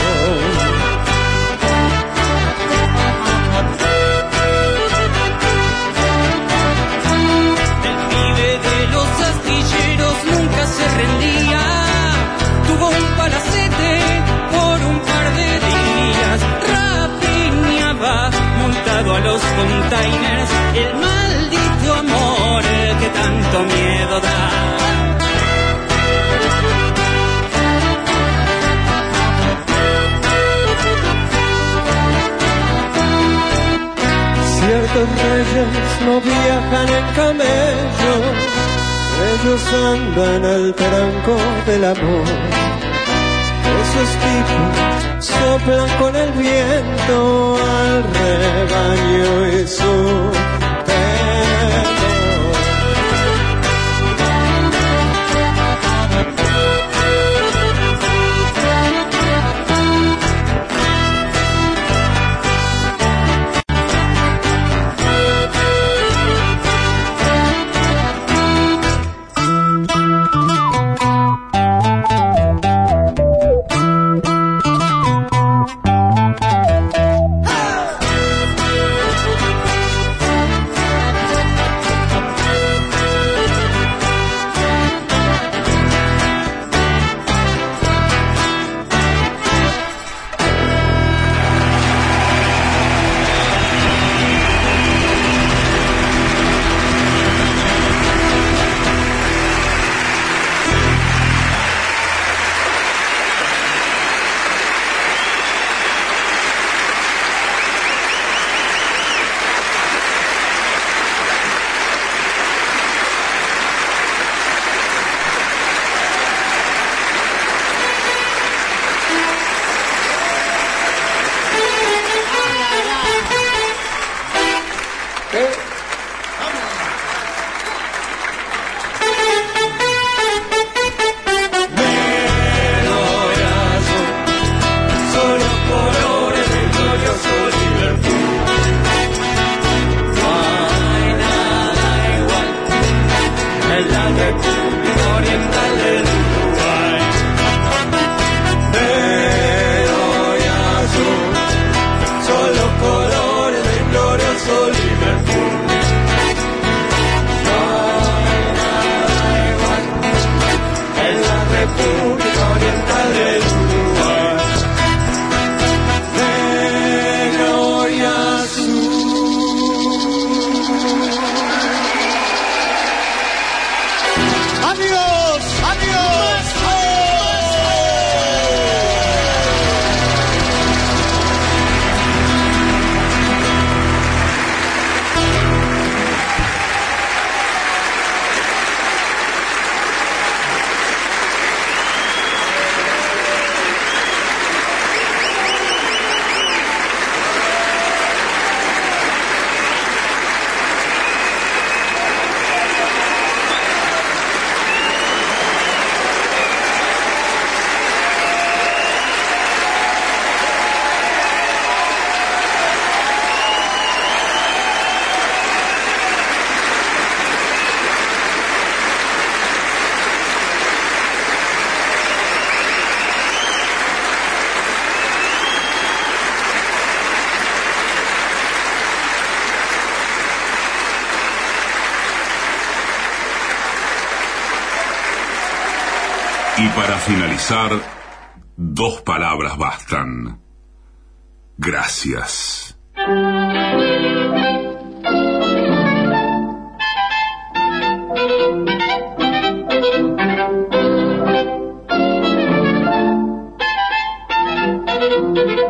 El pibe de los astilleros nunca se rendía. Tuvo un palacete por un par de días. Rapiñaba montado a los containers. El maldito amor que tanto miedo da. Ciertos reyes no viajan en camello, ellos andan al tranco del amor. Esos tipos soplan con el viento al rebaño y su temor. en la República Oriental del Uruguay. Verde y azul son los colores del glorioso Liverpool. No hay nada igual en la República Oriental del Uruguay. Negro y azul. ¡Adiós! ¡Adiós! Y para finalizar, dos palabras bastan. Gracias. Thank you.